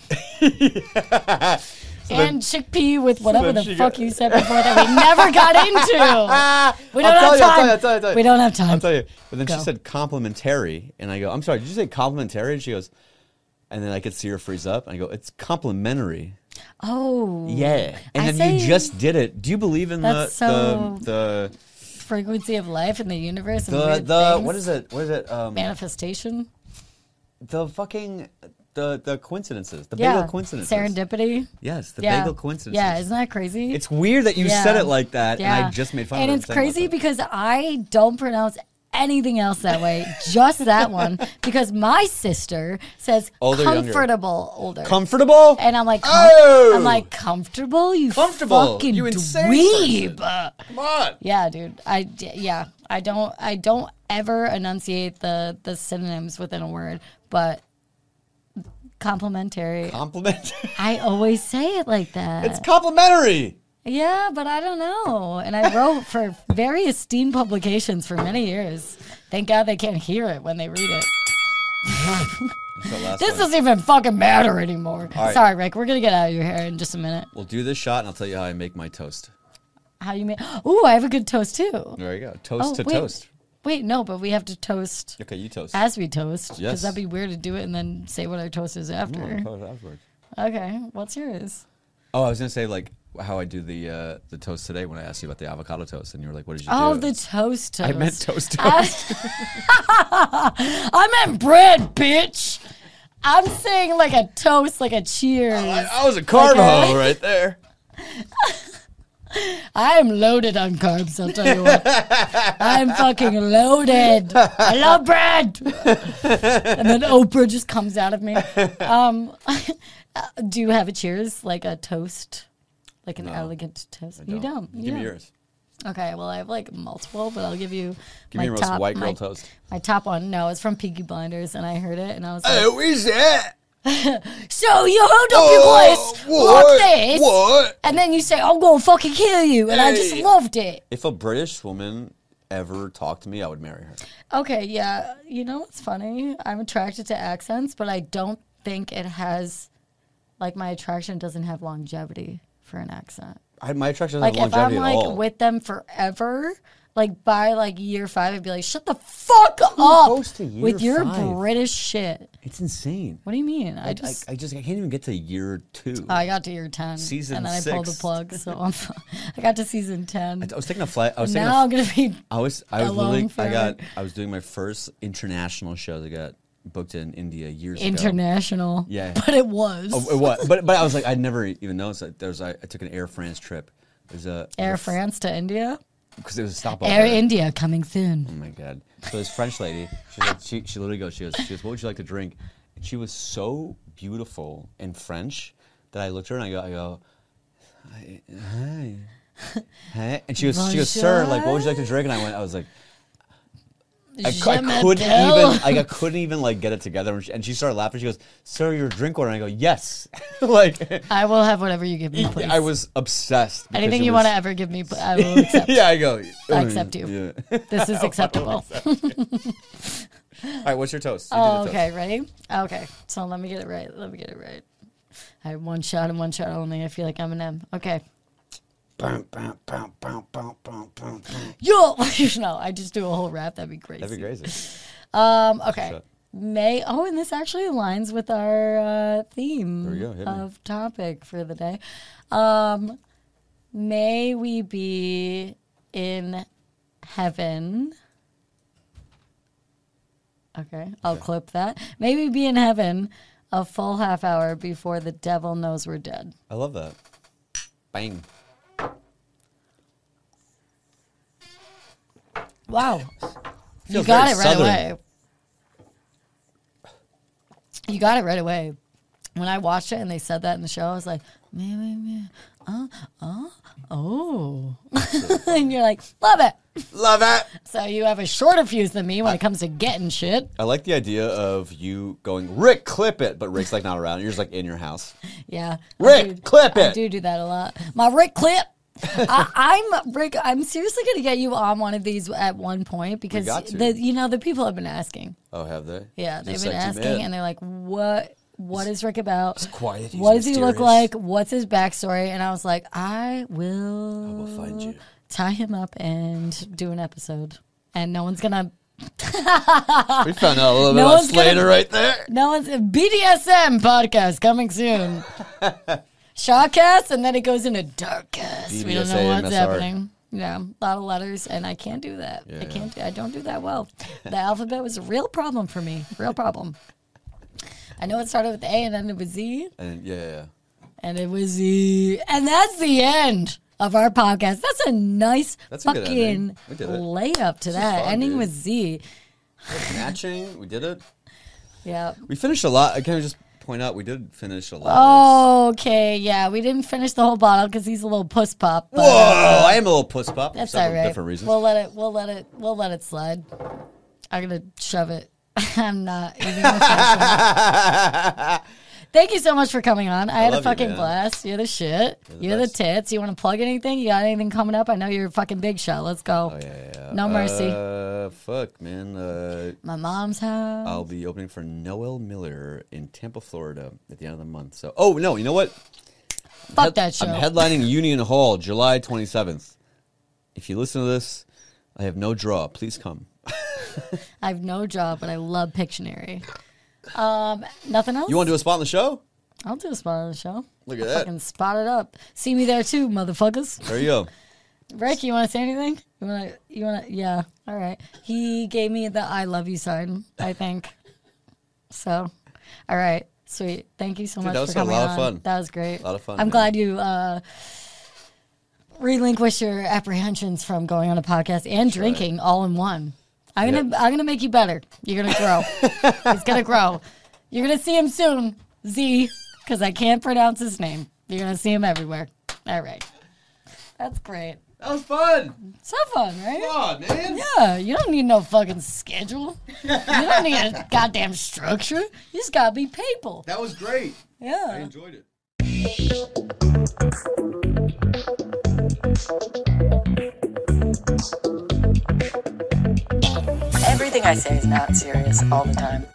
So and chickpea with whatever then the she fuck got- you said before that we never got into. We don't I'll have tell you, I'll time. tell you, I'll tell you, I'll tell you. We don't have time. I'll tell you. But then Go. she said complimentary, and I go, I'm sorry, did you say complimentary? And she goes, and then I could see her freeze up, and I go, it's complimentary. Oh. Yeah. And I then you say just did it. Do you believe in the That's so- the frequency of life in the universe and the the, weird the things. what is it? What is it? Um, Manifestation. the fucking the the coincidences, the Yeah. bagel coincidences. Serendipity. Yes, the Yeah. bagel coincidences. Yeah, isn't that crazy? It's weird that you Yeah. said it like that, Yeah. and I just made fun and of it. it's for saying it crazy like that. because I don't pronounce anything else that way, just that one. Because my sister says Older, younger? comfortable older. Comfortable? and I'm like, com- Oh! I'm like comfortable. You Comfortable, fucking you insane dweeb. Come on. Yeah, dude. I d- yeah. I don't. I don't ever enunciate the the synonyms within a word, but complimentary. Compliment. I always say it like that. It's complimentary. Yeah, but I don't know. And I wrote for very esteemed publications for many years. Thank God they can't hear it when they read it. That's the last This one. doesn't even fucking matter anymore. All right. Sorry, Rick. We're gonna get out of your hair in just a minute. We'll do this shot, and I'll tell you how I make my toast. How you make? Ooh, I have a good toast too. There you go. Toast Oh, to wait. toast. Wait, no, but we have to toast Okay, you toast. as we toast because Yes. that'd be weird to do it and then say what our toast is after. No, toast afterwards. Okay, what's yours? Oh, I was gonna say like how I do the uh, the toast today when I asked you about the avocado toast, and you were like, "What did you Oh, do?" the toast toast. I meant toast toast. I meant bread, bitch. I'm saying like a toast, like a cheers. I, I was a carbo Okay. right there. I am loaded on carbs, I'll tell you what. I'm fucking loaded. I love bread. And then Oprah just comes out of me. Um, do you have a cheers, like a toast? Like an No, elegant toast? I You don't? Give You me don't. yours. Okay, well, I have like multiple, but I'll give you Give my me your most top, white girl my, toast. my top one. No, it's from Peaky Blinders, and I heard it, and I was like, Oh, is that? so you hold up your voice like this, What? and then you say, I'm going to fucking kill you, and I just Hey. loved it. If a British woman ever talked to me, I would marry her. Okay, yeah. You know what's funny? I'm attracted to accents, but I don't think it has, like, my attraction doesn't have longevity for an accent. I, my attraction doesn't Like, have if I'm, longevity like, at all. with them forever, like, by, like, year five, I'd be like, shut the fuck up goes to year with your five? British shit. It's insane. What do you mean? I I just... I, I just I can't even get to year two. I got to year ten, Season and then I pulled the six. plug, so I'm, I got to season ten. I was taking a flight. I was taking Now a I'm gonna be I was I was alone literally I forever. got I was doing my first international show that got booked in India years ago. international. Yeah. but it was Oh, it was, but but I was like I'd never even noticed that there was I, I took an Air France trip. There's a Air France to India. because it was a stopover. Air India coming soon. Oh my god! So this French lady, she's like, she she literally goes, she goes, she goes, what would you like to drink? And she was so beautiful in French that I looked at her and I go, I go, hi, hi, hi. And she goes, she goes, sir, like, what would you like to drink? And I went, I was like. I, cou- I Je couldn't m'appelle. even like I couldn't even like get it together, and she, and she started laughing. She goes, "Sir, your drink order." And I go, "Yes." Like I will have whatever you give me, please. I was obsessed. because Anything it you was- want to ever give me, I will accept. Yeah, I go. I accept you. Yeah. This is acceptable. All right, what's your toast? You do Oh, the okay, ready? Okay, so let me get it right. Let me get it right. I have one shot and one shot only. I feel like Eminem. Okay. Bum, bum, bum, bum, bum, bum, bum, bum. Yo! No, I just do a whole rap. That'd be crazy. That'd be crazy. Um, okay. Shut. May oh, and this actually aligns with our uh, theme There we go, hit me. of topic for the day. Um, may we be in heaven. Okay, I'll clip that. May we be in heaven a full half hour before the devil knows we're dead. I love that. Bang. Wow. You Feels got very it right southern. away. You got it right away. when I watched it and they said that in the show, I was like, meh, meh, meh, uh, uh, oh. And you're like, love it. Love it. So you have a shorter fuse than me when I, it comes to getting shit. I like the idea of you going, Rick, clip it, but Rick's like not around. You're just like in your house. Yeah. Rick, do, clip it. I do do that a lot. My Rick clip. I, I'm Rick. I'm seriously going to get you on one of these at one point because the you know the people have been asking. Oh, have they? Yeah, they've Just been like, asking, and they're like, "What? What is Rick about? He's quiet. He's what does mysterious. he look like? What's his backstory?" And I was like, "I will. I will find you. Tie him up and do an episode, and no one's gonna." We found out a little bit No about one's Slater gonna- right there. No one's B D S M podcast coming soon. Shawcast, and then it goes into Darkcast. We don't know B D S A, what's M S R. happening. Yeah, a lot of letters, and I can't do that. Yeah, I can't. Do, I don't do that well. The alphabet was a real problem for me. Real problem. I know it started with A and ended with Z, And yeah, yeah, yeah. and it was Z, and that's the end of our podcast. That's a nice That's a good fucking ending. We did it. layup to This is that. fun, Ending dude. with Z. Matching. We did it. Yeah. We finished a lot. I can just point out we did finish a lot. Okay, yeah, we didn't finish the whole bottle because he's a little puss pop. But, Whoa! uh, I am a little puss pop. For That's several all right. different reasons. We'll let it. We'll let it. We'll let it slide. I'm gonna shove it. I'm not even gonna finish it. Thank you so much for coming on. I, had a love you, fucking man. blast. You're the shit. You're the You're the best. tits. You want to plug anything? You got anything coming up? I know you're a fucking big shot. Let's go. Oh, yeah, yeah, yeah. No mercy. Uh, fuck, man. Uh, My mom's house. I'll be opening for Noel Miller in Tampa, Florida at the end of the month. So, oh no, you know what? Fuck Head- that show. I'm headlining Union Hall, July twenty-seventh. If you listen to this, I have no draw. Please come. I have no job, but I love Pictionary. Um, nothing else? You want to do a spot on the show? I'll do a spot on the show. Look at I'll that. fucking spot it up. See me there too, motherfuckers. There you go. Rick, you want to say anything? You want to? You want to? Yeah. All right. He gave me the "I love you" sign. I think. So, all right, sweet. Thank you so Dude, much that was for a coming lot of on. fun. That was great. A lot of fun, I'm man. glad you uh, relinquished your apprehensions from going on a podcast and drinking all in one. I'm gonna Yep. I'm gonna make you better. You're gonna grow. He's gonna grow. You're gonna see him soon, Z, because I can't pronounce his name. You're gonna see him everywhere. All right. That's great. That was fun. So fun, right? Come on, man. Yeah, you don't need no fucking schedule. You don't need a goddamn structure. You just gotta be people. That was great. I Yeah. enjoyed it. Everything I say is not serious all the time.